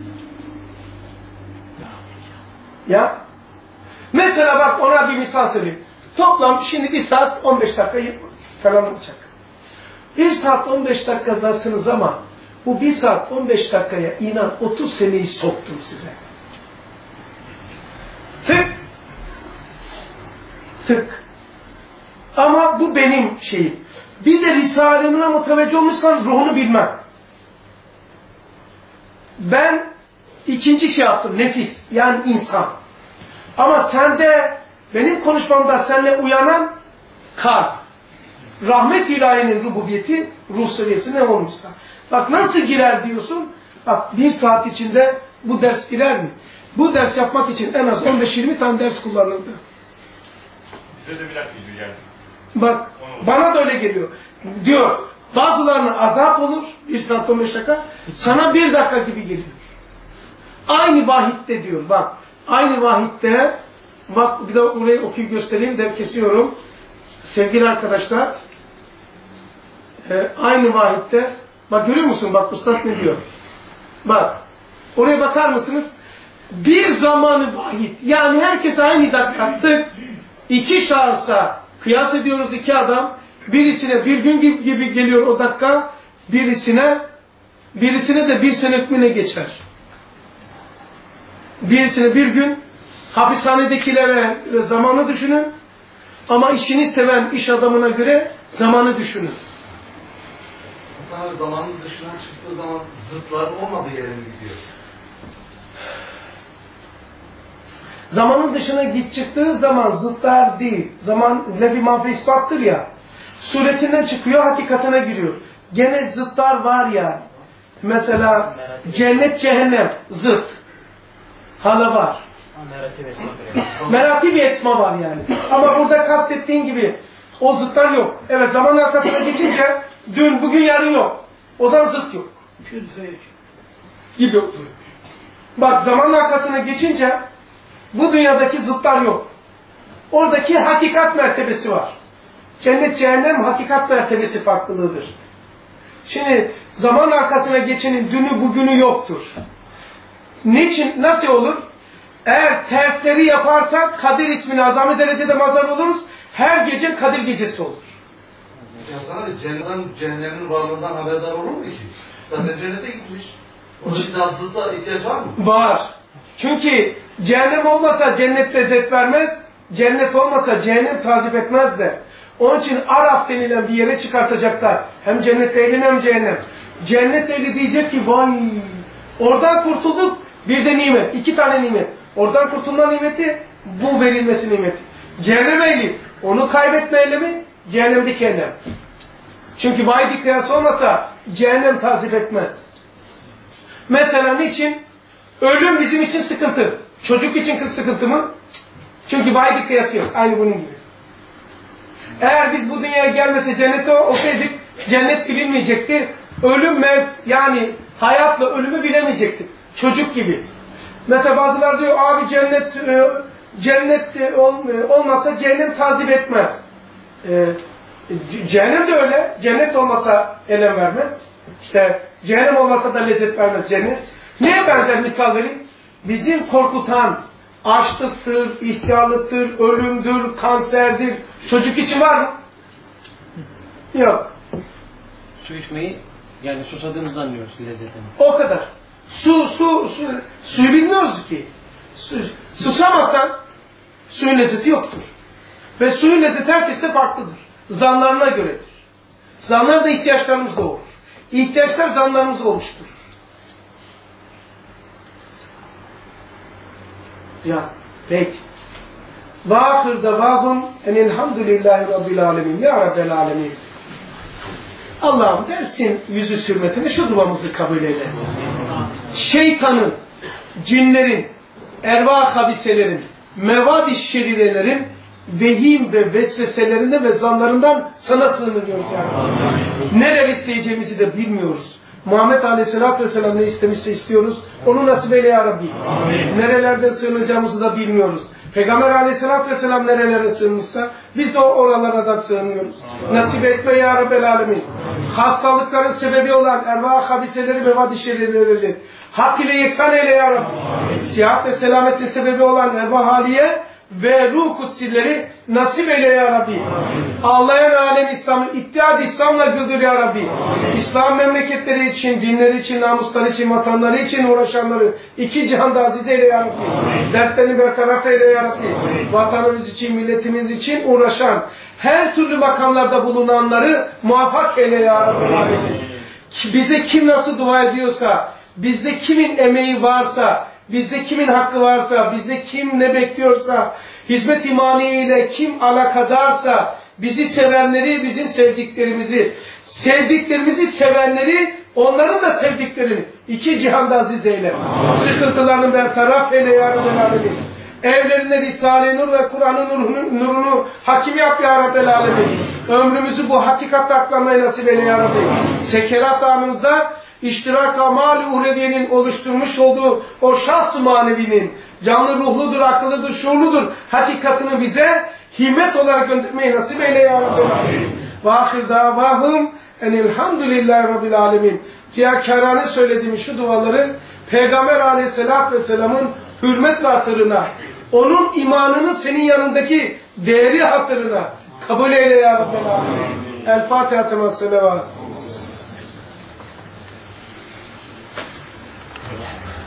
Ya, mesela bak ona bir misal söyleyeyim. Toplam şimdi 1 saat 15 dakika falan olacak. 1 saat 15 dakikadasınız ama bu 1 saat 15 dakikaya inan 30 seneyi soktum size. Tık. Ama bu benim şeyim. Bir de Risale'ne muteveccih olmuşsanız ruhunu bilmem. Ben ikinci şey yaptım, nefis, yani insan. Ama sende, benim konuşmamda seninle uyanan kalp. Rahmet ilahinin rububiyeti, ruh seviyesine olmuşsa. Bak nasıl girer diyorsun, bak 1 saat içinde bu ders girer mi? Bu ders yapmak için en az 15-20 tane ders kullanıldı. Bize de bir dakika yani. Bak, bana da öyle geliyor. Diyor, bazılarına azap olur, 1 saat 15 dakika, sana 1 dakika gibi geliyor. Aynı vahitte diyor, bak. Aynı vahitte, bak bir de burayı okuyup göstereyim de kesiyorum. Sevgili arkadaşlar, aynı vahitte, bak görüyor musun, bak Üstad ne diyor? Bak, oraya bakar mısınız? Bir zamanı vahid, yani herkes aynı dakika, iki şahsa kıyas ediyoruz, 2 adam, birisine 1 gün gibi geliyor o dakika, birisine de 1 sene hükmüne geçer. Birisine 1 gün, hapishanedekilere zamanı düşünün, ama işini seven iş adamına göre zamanı düşünün. Zamanın dışına çıktığı zaman zıtlar olmadığı yere mi gidiyor? Zamanın dışına çıktığı zaman zıtlar değil. Zaman lef-i manfi ispattır ya. Suretinden çıkıyor, hakikatine giriyor. Gene zıtlar var ya. Mesela cennet, cehennem, zıt. Hala var. Meratib esma var yani. Ama burada kastettiğin gibi o zıtlar yok. Evet, zaman arkasına geçince dün, bugün, yarın yok. O zaman zıt yok. Gibi. Bak zaman arkasına geçince bu dünyadaki zıtlar yok. Oradaki hakikat mertebesi var. Cennet, cehennem hakikat mertebesi farklılığıdır. Şimdi zaman arkasına geçenin dünü bugünü yoktur. Niçin? Nasıl olur? Eğer terkleri yaparsak Kadir ismini azami derecede mazhar oluruz. Her gece Kadir gecesi olur. Ya sana cennetten, cehennemin varlığından haberdar olur mu ki? Zaten cennete gitmiş. Onun için abdülta ihtiyaç var mı? Var. Çünkü cehennem olmasa cennet lezzet vermez. Cennet olmasa cehennem tazip etmez de. Onun için Araf denilen bir yere çıkartacaklar. Hem cennet ehli hem cehennem. Cennet ehli diyecek ki vay oradan kurtulduk. Bir de nimet. 2 tane nimet. Oradan kurtulma nimeti, bu verilmesi nimeti. Cehennem ehli onu kaybetme eylemi, cehennemdeki eylem. Çünkü vaid-i kıyas olmasa cehennem tazip etmez. Mesela niçin? Ölüm bizim için sıkıntı. Çocuk için sıkıntı mı? Çünkü vaid-i kıyası yok. Aynı bunun gibi. Eğer biz bu dünyaya gelmese cennete olsaydık, cennet bilinmeyecekti. Ölüm yani hayatla ölümü bilemeyecektik. Çocuk gibi. Mesela bazılar diyor abi cennet olmasa cehennem tazip etmez. Cehennem de öyle. Cennet olmasa elem vermez. İşte cehennem olmasa da lezzet vermez cennet. Neye benzer misal vereyim? Bizim korkutan açlıktır, ihtiyarlıktır, ölümdür, kanserdir. Çocuk için var mı? Yok. Su içmeyi yani susadığımızı anlıyoruz lezzetini. O kadar. Suyu bilmiyoruz ki. Susamazsan suyun lezzeti yoktur. Ve suyun lezzeti herkeste farklıdır. Zanlarına göredir. Zanlar da ihtiyaçlarımız doğurur. İhtiyaçlar zanlarımızı oluşturur. Ya peki. Ve ahir davahum enelhamdülillahi rabbil alemin. Ya Rabbel alemin. Allah'ım dersin yüzü sürmetine şu duamızı kabul eyle. Şeytanın, cinlerin, ervah habiselerin, mevad-i şerirelerin vehim ve vesveselerine ve zanlarından sana sığınıyoruz yani. Nereye isteyeceğimizi de bilmiyoruz. Muhammed Aleyhisselatü Vesselam ne istemişse istiyoruz. Onu nasip eyle ya Rabbi. Nerelerde sığınacağımızı da bilmiyoruz. Peygamber Aleyhisselatü Vesselam nerelere sığınmışsa biz de oralardan sığınıyoruz. Nasip etme ya Rabbel Alemin. Hastalıkların sebebi olan ervah habiseleri ve vadişerileri hak ile yeksan eyle ya Rabbi. Sihat ve selametin sebebi olan ervah haliye ve ruh kutsileri nasip eyle ya Rabbi. Ağlayan alem İslam'ı ittihad İslam'la güldür ya Rabbi. İslam memleketleri için, dinleri için, namusları için, vatanları için uğraşanları iki cihanda aziz eyle ya Rabbi. Dertlerini bertaraf eyle ya Rabbi. Vatanımız için, milletimiz için uğraşan, her türlü makamlarda bulunanları muvaffak eyle ya Rabbi. Bize kim nasıl dua ediyorsa, bizde kimin emeği varsa, bizde kimin hakkı varsa, bizde kim ne bekliyorsa, hizmet imaniyle kim alakadarsa, bizi sevenleri, bizim sevdiklerimizi sevenleri, onların da sevdiklerini iki cihanda aziz eyle. Sıkıntılarını bertaraf eyle ya Rabbel Alemin. Evlerinde Risale-i Nur ve Kur'an'ın nurunu hakim yap ya Rabbel Alemin. Ömrümüzü bu hakikatle aklanmayı nasip eyle ya Rabbi. Sekerat anımızda İştirak amal-i uhreviyenin oluşturmuş olduğu o şahs-ı manevinin canlı ruhludur, akıllıdır, şuurludur hakikatini bize himmet olarak göndermeyi nasip eyle ya Rabbi. Ve ahir davahum enelhamdülillahi rabbil alemin. Riyakarane söylediğim şu duaları Peygamber Aleyhisselatü Vesselam'ın hürmet ve hatırına, onun imanının senin yanındaki değeri hatırına kabul eyle ya Rabbi. El Fatiha. Selavat.